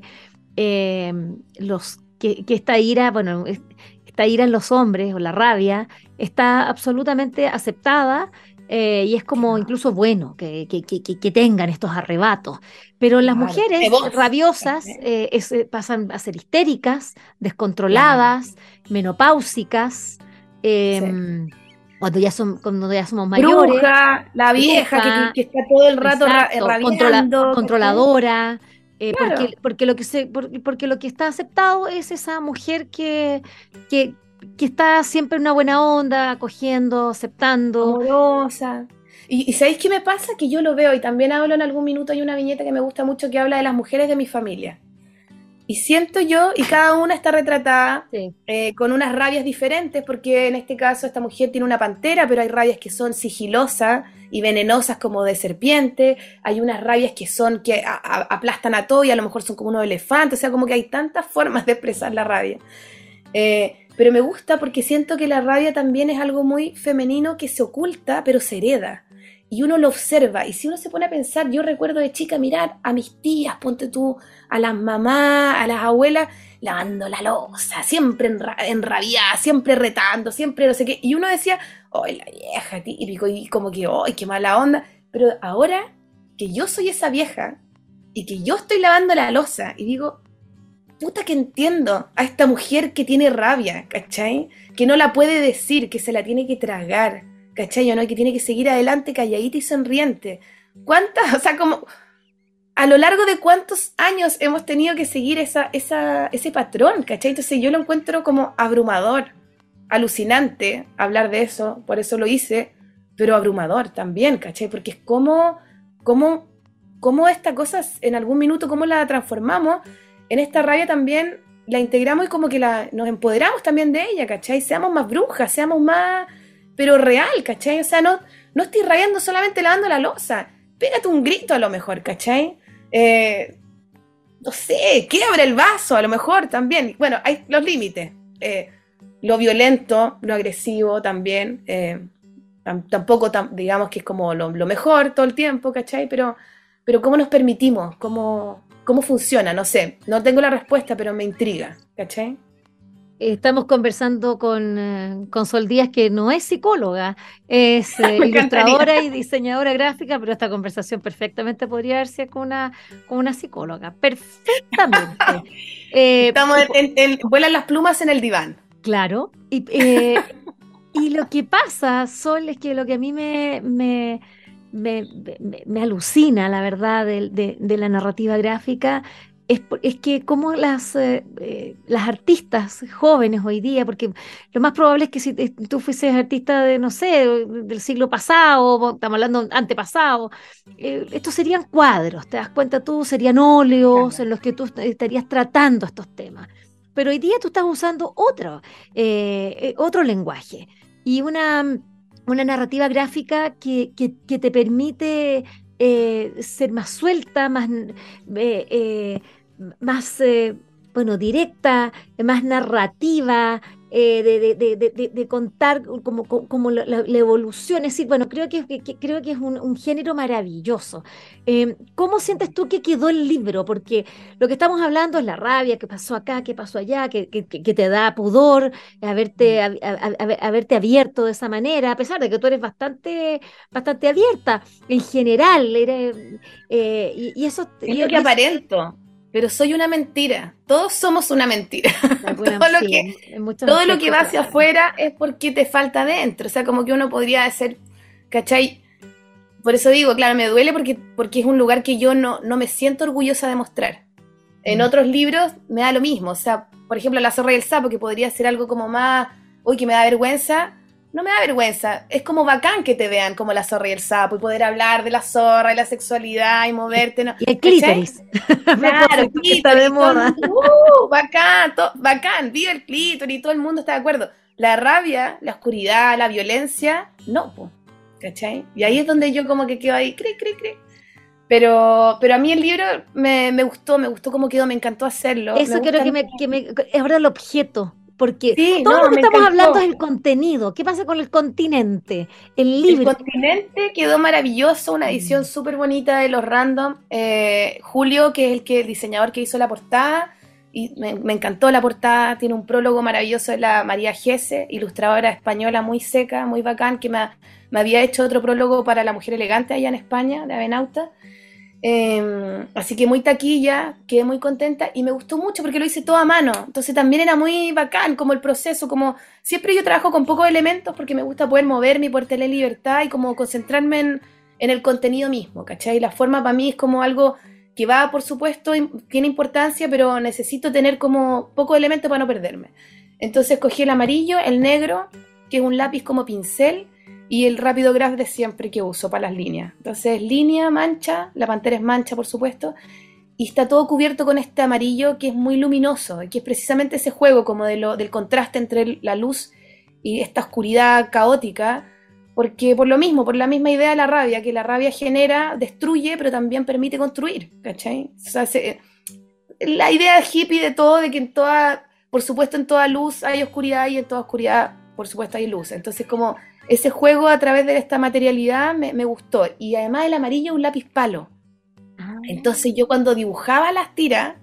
Speaker 2: esta ira, esta ira en los hombres o la rabia está absolutamente aceptada y es como incluso bueno que tengan estos arrebatos. Pero las mujeres rabiosas pasan a ser histéricas, descontroladas, menopáusicas, cuando ya somos mayores.
Speaker 3: Bruja, la vieja que está todo el rato rabiando.
Speaker 2: Controladora.
Speaker 3: Claro.
Speaker 2: Porque lo que está aceptado es esa mujer que, que está siempre en una buena onda, acogiendo, aceptando.
Speaker 3: Amorosa. Y ¿sabéis qué me pasa? Que yo lo veo y también hablo en algún minuto, hay una viñeta que me gusta mucho que habla de las mujeres de mi familia. Y siento yo, y cada una está retratada
Speaker 2: Sí.
Speaker 3: con unas rabias diferentes, porque en este caso esta mujer tiene una pantera, pero hay rabias que son sigilosas y venenosas como de serpiente, hay unas rabias que son que aplastan a todo y a lo mejor son como unos elefantes, o sea, como que hay tantas formas de expresar la rabia. Pero me gusta porque siento que la rabia también es algo muy femenino que se oculta, pero se hereda. Y uno lo observa. Y si uno se pone a pensar, yo recuerdo de chica mirar a mis tías, ponte tú, a las mamás, a las abuelas, lavando la loza, siempre enrabiada, siempre retando, siempre no sé qué. Y uno decía, ¡ay, la vieja! Típico, y como que, ¡ay, qué mala onda! Pero ahora que yo soy esa vieja y que yo estoy lavando la loza y digo, puta que entiendo a esta mujer que tiene rabia, ¿cachai? Que no la puede decir, que se la tiene que tragar, ¿cachai? ¿O no? Que tiene que seguir adelante calladita y sonriente. ¿Cuántas? O sea, como a lo largo de cuántos años hemos tenido que seguir ese patrón, ¿cachai? Entonces yo lo encuentro como abrumador, alucinante hablar de eso, por eso lo hice, pero abrumador también, ¿cachai? Porque es como esta cosa en algún minuto, cómo la transformamos en esta rabia también la integramos y como que nos empoderamos también de ella, ¿cachai? Seamos más brujas, seamos más, pero real, ¿cachai? O sea, no estoy rayando solamente lavando la loza, pégate un grito a lo mejor, ¿cachai? No sé, quiebra el vaso a lo mejor también. Bueno, hay los límites. Lo violento, lo agresivo también. Tampoco digamos que es como lo mejor todo el tiempo, ¿cachai? Pero ¿cómo nos permitimos? ¿Cómo funciona? No sé, no tengo la respuesta, pero me intriga, ¿cachai?
Speaker 2: Estamos conversando con Sol Díaz, que no es psicóloga, es
Speaker 3: Me encantaría.
Speaker 2: ilustradora y diseñadora gráfica, pero esta conversación perfectamente podría verse con una psicóloga. Perfectamente.
Speaker 3: Estamos vuelan las plumas en el diván.
Speaker 2: Claro. Y lo que pasa, Sol, es que lo que a mí me alucina, la verdad, de la narrativa gráfica, es que como las artistas jóvenes hoy día, porque lo más probable es que si tú fueses artista de, no sé, del siglo pasado, o estamos hablando antepasado, estos serían cuadros, ¿te das cuenta tú? Serían óleos
Speaker 3: Claro.
Speaker 2: en los que tú estarías tratando estos temas. Pero hoy día tú estás usando otro lenguaje y una narrativa gráfica que te permite ser más suelta, eh, más bueno, directa, más narrativa, de contar como la evolución. Es decir, bueno, creo que es un género maravilloso. ¿Cómo sientes tú que quedó el libro? Porque lo que estamos hablando es la rabia, que pasó acá, que pasó allá, que te da pudor haberte abierto de esa manera, a pesar de que tú eres bastante abierta en general. Y eso,
Speaker 3: Es lo que
Speaker 2: y eso
Speaker 3: aparento, pero soy una mentira. Todos somos una mentira. Todo lo
Speaker 2: sí,
Speaker 3: que,
Speaker 2: en muchos
Speaker 3: todo lo que
Speaker 2: aspectos,
Speaker 3: va hacia
Speaker 2: claro.
Speaker 3: afuera es porque te falta adentro. O sea, como que uno podría ser, ¿cachai? Por eso digo, claro, me duele porque es un lugar que yo no me siento orgullosa de mostrar. En
Speaker 2: Mm.
Speaker 3: otros libros me da lo mismo. O sea, por ejemplo, La zorra y el sapo, que podría ser algo como más, uy, que me da vergüenza. No me da vergüenza. Es como bacán que te vean como la zorra y el sapo y poder hablar de la zorra y la sexualidad y
Speaker 2: Y,
Speaker 3: moverte, ¿no?
Speaker 2: y el
Speaker 3: ¿Cachai?
Speaker 2: clítoris, a
Speaker 3: Claro,
Speaker 2: propósito, que está
Speaker 3: clítoris,
Speaker 2: de
Speaker 3: y todo el
Speaker 2: moda.
Speaker 3: mundo, bacán, bacán, vive el clítoris, y todo el mundo está de acuerdo. La rabia, la oscuridad, la violencia, no, po, ¿cachai? Y ahí es donde yo como que quedo ahí, cri, cri, cri. Pero a mí el libro me gustó cómo quedó, me encantó hacerlo, me
Speaker 2: Eso quiero
Speaker 3: gustan.
Speaker 2: es ahora el objeto, porque
Speaker 3: Sí,
Speaker 2: todo lo
Speaker 3: no,
Speaker 2: que
Speaker 3: me
Speaker 2: estamos hablando es
Speaker 3: encantó.
Speaker 2: el contenido. ¿Qué pasa con el continente? El
Speaker 3: El
Speaker 2: libro.
Speaker 3: continente quedó maravilloso, una edición
Speaker 2: Mm.
Speaker 3: súper bonita de los Random. Julio, que es el diseñador que hizo la portada, y me encantó la portada. Tiene un prólogo maravilloso de la María Gese, ilustradora española muy seca, muy bacán, que me había hecho otro prólogo para La Mujer Elegante allá en España, de Avenauta. Así que muy taquilla, quedé muy contenta y me gustó mucho porque lo hice todo a mano. Entonces también era muy bacán como el proceso, como siempre yo trabajo con pocos elementos porque me gusta poder moverme y poder tener libertad y como concentrarme en el contenido mismo, ¿cachai? La forma para mí es como algo que va, por supuesto, tiene importancia, pero necesito tener como pocos elementos para no perderme. Entonces cogí el amarillo, el negro, que es un lápiz como pincel, y el Rápido Graph de siempre que uso para las líneas. Entonces línea, mancha, la pantera es mancha, por supuesto, y está todo cubierto con este amarillo que es muy luminoso, que es precisamente ese juego como del contraste entre la luz y esta oscuridad caótica, porque por lo mismo, por la misma idea de la rabia, que la rabia genera, destruye, pero también permite construir, ¿cachai? O sea, la idea hippie de todo, de que en toda, por supuesto en toda luz hay oscuridad y en toda oscuridad, por supuesto, hay luz. Entonces como ese juego a través de esta materialidad me gustó. Y además el amarillo es un lápiz palo. Entonces yo cuando dibujaba las tiras,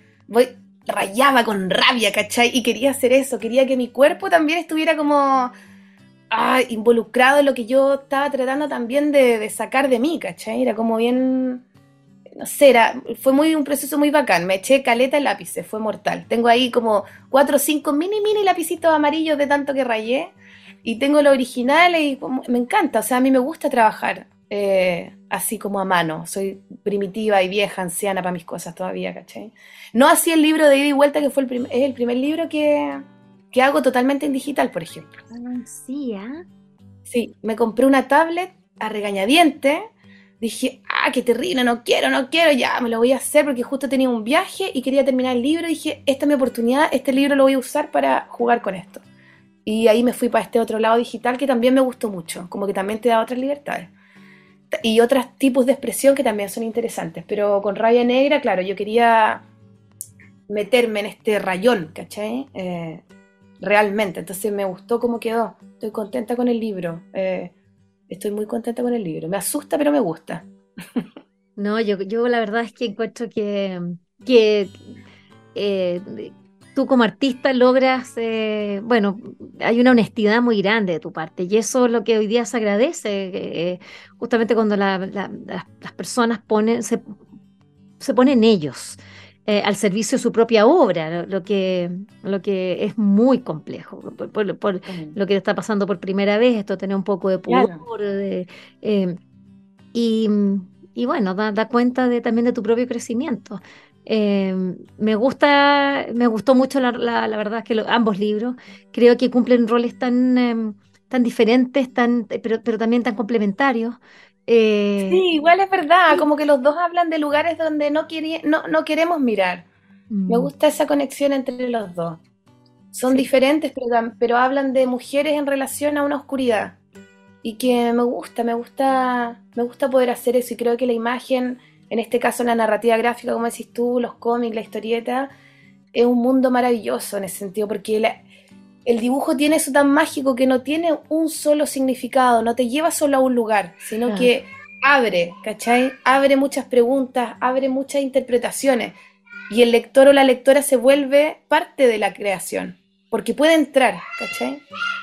Speaker 3: rayaba con rabia, ¿cachai? Y quería hacer eso, quería que mi cuerpo también estuviera como involucrado en lo que yo estaba tratando también de sacar de mí, ¿cachai? Era como bien, no sé, fue un proceso muy bacán, me eché caleta de lápices, fue mortal. Tengo ahí como 4 o 5 mini lapicitos amarillos de tanto que rayé, y tengo los originales y me encanta, o sea, a mí me gusta trabajar así como a mano. Soy primitiva y vieja, anciana para mis cosas todavía, ¿cachai? No así el libro de ida y vuelta, que fue es el primer libro que hago totalmente en digital, por ejemplo.
Speaker 2: Sí, ¿eh?
Speaker 3: Sí, me compré una tablet a regañadientes. Dije, qué terrible, no quiero, ya, me lo voy a hacer porque justo tenía un viaje y quería terminar el libro. Dije, esta es mi oportunidad, este libro lo voy a usar para jugar con esto. Y ahí me fui para este otro lado digital que también me gustó mucho, como que también te da otras libertades. Y otros tipos de expresión que también son interesantes, pero con Rabia Negra, claro, yo quería meterme en este rayón, ¿cachai? Realmente, entonces me gustó cómo quedó, estoy contenta con el libro, estoy muy contenta con el libro, me asusta pero me gusta.
Speaker 2: No, yo la verdad es que encuentro que eh, tú como artista logras, bueno, hay una honestidad muy grande de tu parte y eso es lo que hoy día se agradece, justamente cuando las personas se ponen ellos al servicio de su propia obra, lo que es muy complejo, por lo que está pasando por primera vez, esto tener un poco de
Speaker 3: Claro.
Speaker 2: pudor, eh, y, y bueno, da cuenta también de tu propio crecimiento. Me gustó mucho la verdad es que ambos libros creo que cumplen roles tan diferentes, pero también tan complementarios. Eh,
Speaker 3: Sí, igual es verdad,
Speaker 2: sí.
Speaker 3: como que los dos hablan de lugares donde no queremos mirar. Me
Speaker 2: Mm,
Speaker 3: gusta esa conexión entre los dos. Son
Speaker 2: sí.
Speaker 3: diferentes, pero hablan de mujeres en relación a una oscuridad. Y que me gusta poder hacer eso. Y creo que la imagen, en este caso la narrativa gráfica, como decís tú, los cómics, la historieta, es un mundo maravilloso en ese sentido, porque el dibujo tiene eso tan mágico que no tiene un solo significado, no te lleva solo a un lugar, sino
Speaker 2: Claro.
Speaker 3: que abre, ¿cachai? Abre muchas preguntas, abre muchas interpretaciones. Y el lector o la lectora se vuelve parte de la creación, porque puede entrar, ¿cachai?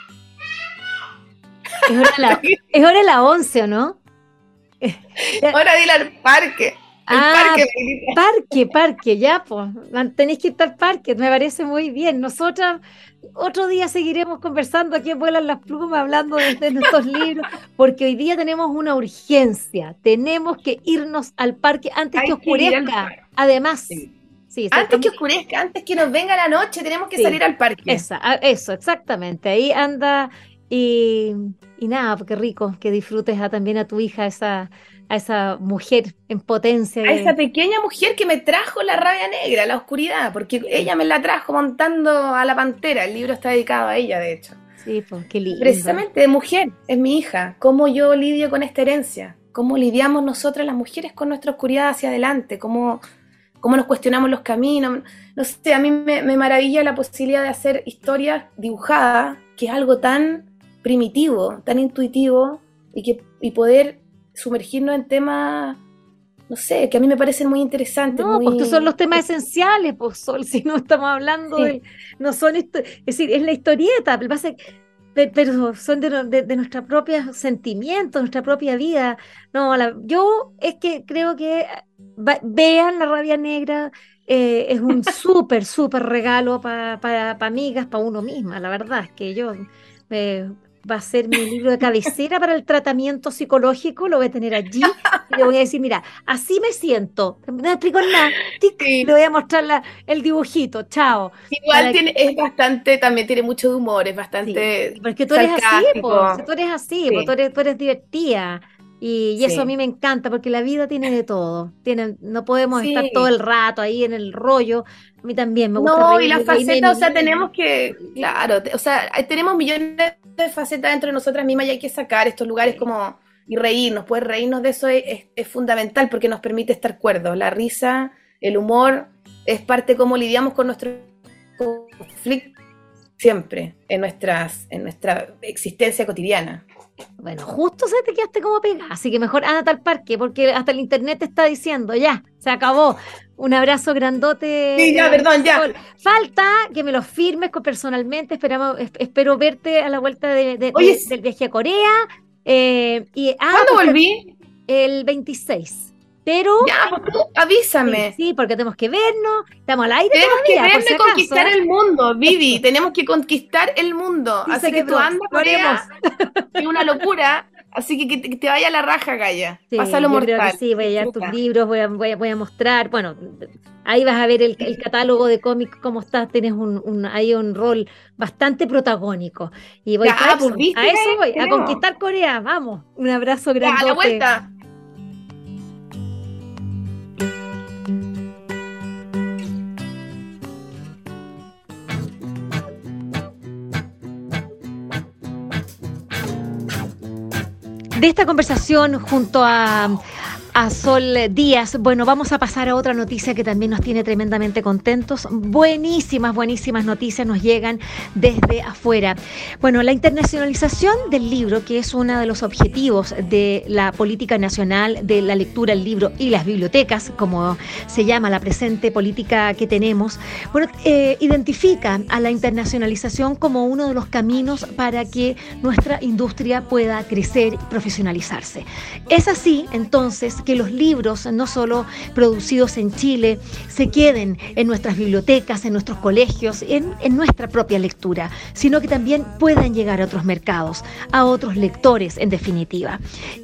Speaker 2: Es hora de es hora de la 11, ¿o no? Ya.
Speaker 3: Ahora dile al parque. El
Speaker 2: Ah,
Speaker 3: parque.
Speaker 2: parque, ya, pues. Tenéis que ir al parque, me parece muy bien. Nosotras otro día seguiremos conversando aquí en Vuelan las Plumas, hablando de nuestros libros, porque hoy día tenemos una urgencia. Tenemos que irnos al parque antes que
Speaker 3: Hay que ir al
Speaker 2: oscurezca.
Speaker 3: parque.
Speaker 2: Además,
Speaker 3: Sí.
Speaker 2: sí,
Speaker 3: Antes que oscurezca, antes que nos venga la noche, tenemos que
Speaker 2: sí,
Speaker 3: salir al parque.
Speaker 2: eso, exactamente. Ahí anda y, y nada, porque rico que disfrutes también a tu hija, a esa mujer en potencia.
Speaker 3: A esa pequeña mujer que me trajo la rabia negra, la oscuridad, porque ella me la trajo montando a la pantera. El libro está dedicado a ella, de hecho.
Speaker 2: Sí, pues qué lindo.
Speaker 3: Precisamente de mujer, es mi hija. ¿Cómo yo lidio con esta herencia? ¿Cómo lidiamos nosotras las mujeres con nuestra oscuridad hacia adelante? ¿Cómo nos cuestionamos los caminos? No sé, a mí me maravilla la posibilidad de hacer historias dibujadas, que es algo tan primitivo, tan intuitivo, y poder sumergirnos en temas, no sé, que a mí me parecen muy interesantes,
Speaker 2: No, pues estos son
Speaker 3: muy...
Speaker 2: los temas esenciales, pues Sol, si no estamos hablando
Speaker 3: Sí,
Speaker 2: no son es decir, es la historieta, pero son de nuestros propios sentimientos, nuestra propia vida. No, yo es que creo que vean La Rabia Negra, es un súper regalo para amigas, para uno misma, la verdad es que yo va a ser mi libro de cabecera para el tratamiento psicológico, lo voy a tener allí y le voy a decir, mira, así me siento, no explico nada, tic,
Speaker 3: Sí.
Speaker 2: le voy a mostrar el dibujito, chao.
Speaker 3: Igual es bastante, también tiene mucho de humor, es bastante
Speaker 2: Sí, porque tú eres así,
Speaker 3: sarcástico.
Speaker 2: si tú eres así,
Speaker 3: Sí,
Speaker 2: tú eres divertida. Y eso a
Speaker 3: sí.
Speaker 2: mí me encanta porque la vida tiene de todo. No podemos estar todo
Speaker 3: Sí.
Speaker 2: el rato ahí en el rollo. A mí también me gusta
Speaker 3: No, y las
Speaker 2: reírme de mí
Speaker 3: facetas, o sea,
Speaker 2: misma.
Speaker 3: tenemos que, claro, o sea, tenemos millones de facetas dentro de nosotras mismas y hay que sacar estos lugares
Speaker 2: Sí.
Speaker 3: como y reírnos, poder reírnos de eso es fundamental porque nos permite estar cuerdos. La risa, el humor, es parte de cómo lidiamos con nuestros conflictos siempre en nuestra existencia cotidiana.
Speaker 2: Bueno, justo se te quedaste como pegada, así que mejor ándate al parque, porque hasta el internet te está diciendo, ya, se acabó. Un abrazo
Speaker 3: Sí, ya,
Speaker 2: grandote,
Speaker 3: perdón, ya.
Speaker 2: Sol. Falta que me lo firmes personalmente, espero verte a la vuelta
Speaker 3: Oye,
Speaker 2: del viaje a Corea.
Speaker 3: ¿cuándo
Speaker 2: Porque
Speaker 3: volví?
Speaker 2: el 26. Pero,
Speaker 3: Ya, pues tú
Speaker 2: sí,
Speaker 3: avísame.
Speaker 2: sí, porque tenemos que vernos, estamos al aire
Speaker 3: Tenemos que
Speaker 2: todavía, por
Speaker 3: vernos
Speaker 2: si
Speaker 3: y
Speaker 2: acaso,
Speaker 3: conquistar
Speaker 2: ¿eh?
Speaker 3: el mundo, Vivi. Tenemos que conquistar el mundo.
Speaker 2: Sí,
Speaker 3: Así que tú
Speaker 2: cerebro,
Speaker 3: anda a
Speaker 2: lo haremos.
Speaker 3: Corea, es una locura. Así que te vaya a la raja, Gaya.
Speaker 2: Sí,
Speaker 3: Pásalo
Speaker 2: yo creo que
Speaker 3: mortal.
Speaker 2: sí, voy a llevar tus
Speaker 3: Disfruta.
Speaker 2: libros, voy a mostrar, bueno, ahí vas a ver el catálogo de cómics, cómo estás, tienes ahí un rol bastante protagónico. Y voy para
Speaker 3: Ya, pues
Speaker 2: eso,
Speaker 3: viste,
Speaker 2: a eso
Speaker 3: Gaya,
Speaker 2: voy, a
Speaker 3: tenemos.
Speaker 2: conquistar Corea, vamos, un abrazo
Speaker 3: Ya, a la
Speaker 2: grandote.
Speaker 3: vuelta.
Speaker 2: De esta conversación junto a Sol Díaz, bueno, vamos a pasar a otra noticia que también nos tiene tremendamente contentos. Buenísimas, buenísimas noticias nos llegan desde afuera. Bueno, la internacionalización del libro, que es uno de los objetivos de la política nacional de la lectura, el libro y las bibliotecas, como se llama la presente política que tenemos, bueno, identifica a la internacionalización como uno de los caminos para que nuestra industria pueda crecer y profesionalizarse. Es así, entonces, que los libros, no solo producidos en Chile, se queden en nuestras bibliotecas, en nuestros colegios, en nuestra propia lectura, sino que también puedan llegar a otros mercados, a otros lectores, en definitiva.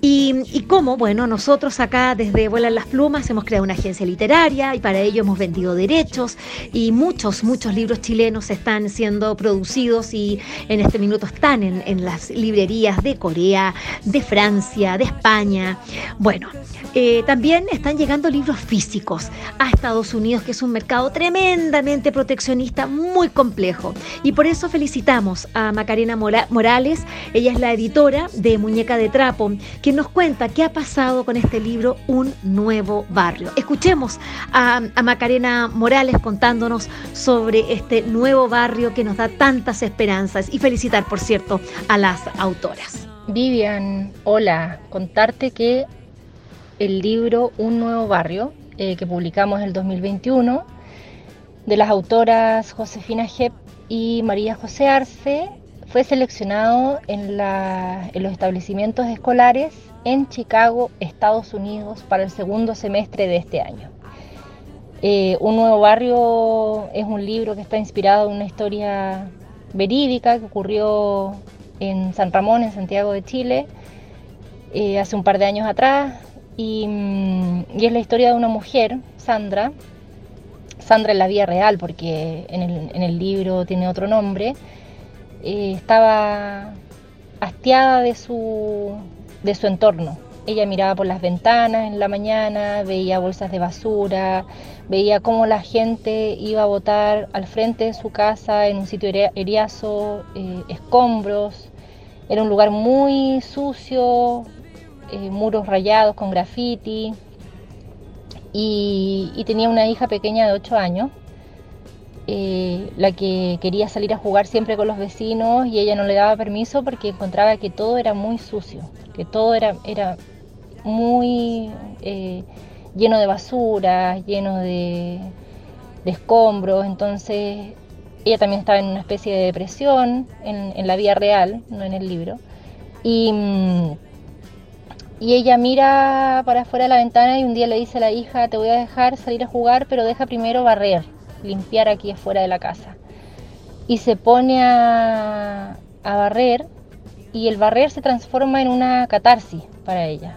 Speaker 2: Y cómo, bueno, nosotros acá desde Vuelan las Plumas hemos creado una agencia literaria y para ello hemos vendido derechos y muchos libros chilenos están siendo producidos y en este minuto están en las librerías de Corea, de Francia, de España. Bueno, también están llegando libros físicos a Estados Unidos, que es un mercado tremendamente proteccionista, muy complejo. Y por eso felicitamos a Macarena Morales, ella es la editora de Muñeca de Trapo, quien nos cuenta qué ha pasado con este libro, Un Nuevo Barrio. Escuchemos a Macarena Morales contándonos sobre este nuevo barrio que nos da tantas esperanzas y felicitar, por cierto, a las autoras.
Speaker 4: Vivian, hola, contarte que el libro Un Nuevo Barrio, que publicamos en el 2021, de las autoras Josefina Hepp y María José Arce, fue seleccionado en los establecimientos escolares en Chicago, Estados Unidos, para el segundo semestre de este año. Un Nuevo Barrio es un libro que está inspirado en una historia verídica que ocurrió en San Ramón, en Santiago de Chile, hace un par de años atrás. Y es la historia de una mujer, Sandra en la vida real, porque en el libro tiene otro nombre. Estaba hastiada de su entorno. Ella miraba por las ventanas en la mañana, veía bolsas de basura, veía cómo la gente iba a botar al frente de su casa, en un sitio eriazo, escombros. Era un lugar muy sucio, muros rayados con graffiti, y tenía una hija pequeña de 8 años, la que quería salir a jugar siempre con los vecinos y ella no le daba permiso porque encontraba que todo era muy sucio, que todo era muy lleno de basura, lleno de escombros. Entonces ella también estaba en una especie de depresión en la vida real, no en el libro. Y ella mira para afuera de la ventana y un día le dice a la hija: te voy a dejar salir a jugar, pero deja primero barrer, limpiar aquí afuera de la casa. Y se pone a barrer y el barrer se transforma en una catarsis para ella.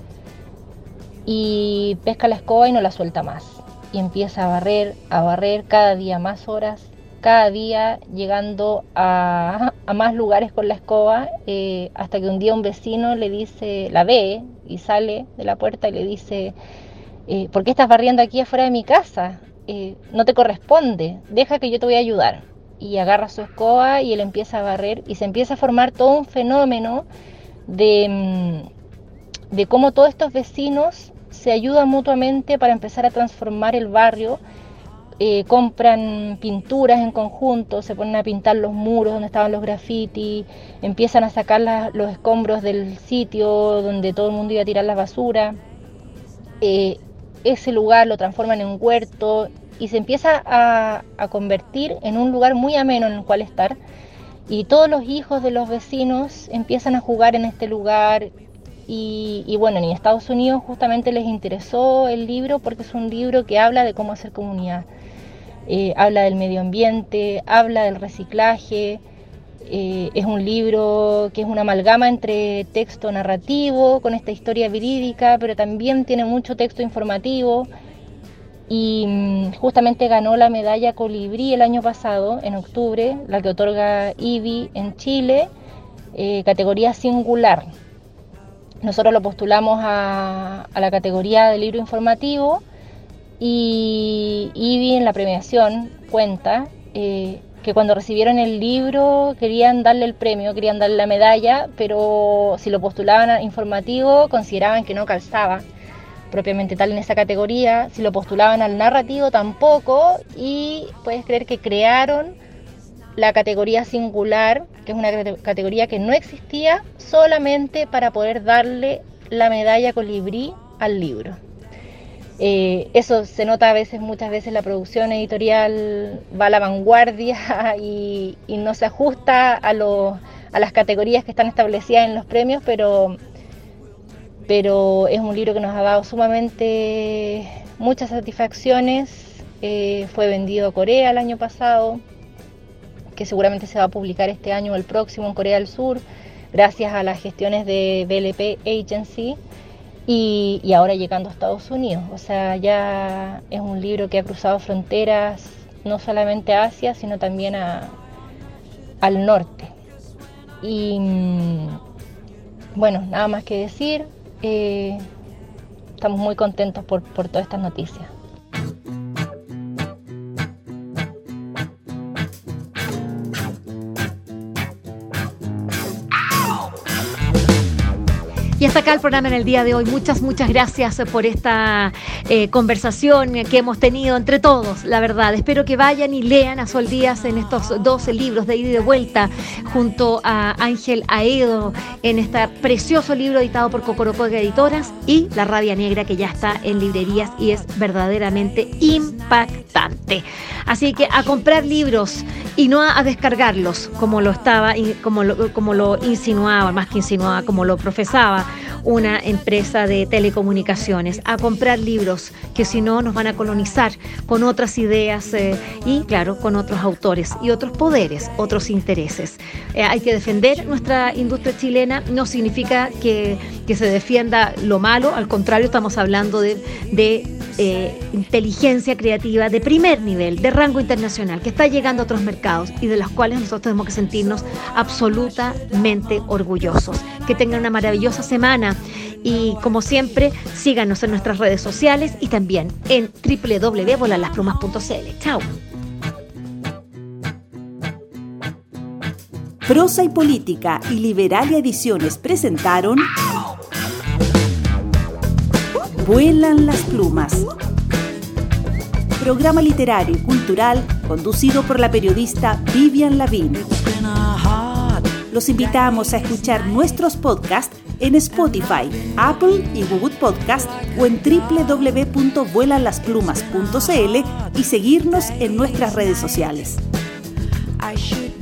Speaker 4: Y pesca la escoba y no la suelta más. Y empieza a barrer, cada día más horas, cada día llegando a más lugares con la escoba, hasta que un día un vecino le dice, la ve y sale de la puerta y le dice, ¿por qué estás barriendo aquí afuera de mi casa? No te corresponde, deja que yo te voy a ayudar. Y agarra su escoba y él empieza a barrer y se empieza a formar todo un fenómeno de cómo todos estos vecinos se ayudan mutuamente para empezar a transformar el barrio. Compran pinturas en conjunto, se ponen a pintar los muros donde estaban los grafitis, empiezan a sacar los escombros del sitio donde todo el mundo iba a tirar la basura. Ese lugar lo transforman en un huerto y se empieza a convertir en un lugar muy ameno en el cual estar, y todos los hijos de los vecinos empiezan a jugar en este lugar. Y bueno, en Estados Unidos justamente les interesó el libro porque es un libro que habla de cómo hacer comunidad, habla del medio ambiente, habla del reciclaje. Es un libro que es una amalgama entre texto narrativo con esta historia verídica, pero también tiene mucho texto informativo. Y justamente ganó la medalla Colibrí el año pasado, en octubre, la que otorga IBI en Chile, categoría singular. Nosotros lo postulamos a la categoría de libro informativo, y IBI en la premiación cuenta que cuando recibieron el libro querían darle el premio, querían darle la medalla, pero si lo postulaban a informativo consideraban que no calzaba propiamente tal en esa categoría. Si lo postulaban al narrativo tampoco, y puedes creer que crearon la categoría singular, que es una categoría que no existía, solamente para poder darle la medalla Colibrí al libro. Eso se nota muchas veces la producción editorial va a la vanguardia y no se ajusta a las categorías que están establecidas en los premios, pero es un libro que nos ha dado sumamente muchas satisfacciones. Fue vendido a Corea el año pasado, que seguramente se va a publicar este año o el próximo en Corea del Sur, gracias a las gestiones de BLP Agency, y ahora llegando a Estados Unidos. O sea, ya es un libro que ha cruzado fronteras, no solamente a Asia, sino también al norte. Y bueno, nada más que decir. Estamos muy contentos por todas estas noticias.
Speaker 2: Y hasta acá el programa en el día de hoy. Muchas gracias por esta conversación que hemos tenido entre todos, la verdad. Espero que vayan y lean a Sol Díaz en estos 12 libros de ida y de vuelta, junto a Ángel Aedo, en este precioso libro editado por Cocorocoga Editoras, y La Rabia Negra, que ya está en librerías y es verdaderamente impactante. Así que a comprar libros y no a descargarlos, como lo insinuaba, más que insinuaba, como lo profesaba una empresa de telecomunicaciones. A comprar libros, que si no nos van a colonizar con otras ideas y claro, con otros autores y otros poderes, otros intereses. Hay que defender nuestra industria chilena. No significa que se defienda lo malo, al contrario, estamos hablando de inteligencia creativa de primer nivel, de rango internacional, que está llegando a otros mercados y de los cuales nosotros tenemos que sentirnos absolutamente orgullosos. Que tengan una maravillosa semana y, como siempre, síganos en nuestras redes sociales y también en www.volanlasplumas.cl. Chao.
Speaker 1: Prosa y Política y Liberalia Ediciones presentaron Vuelan las plumas. Programa literario y cultural conducido por la periodista Vivian Lavín. Los invitamos a escuchar nuestros podcasts en Spotify, Apple y Google Podcast o en www.vuelanlasplumas.cl y seguirnos en nuestras redes sociales.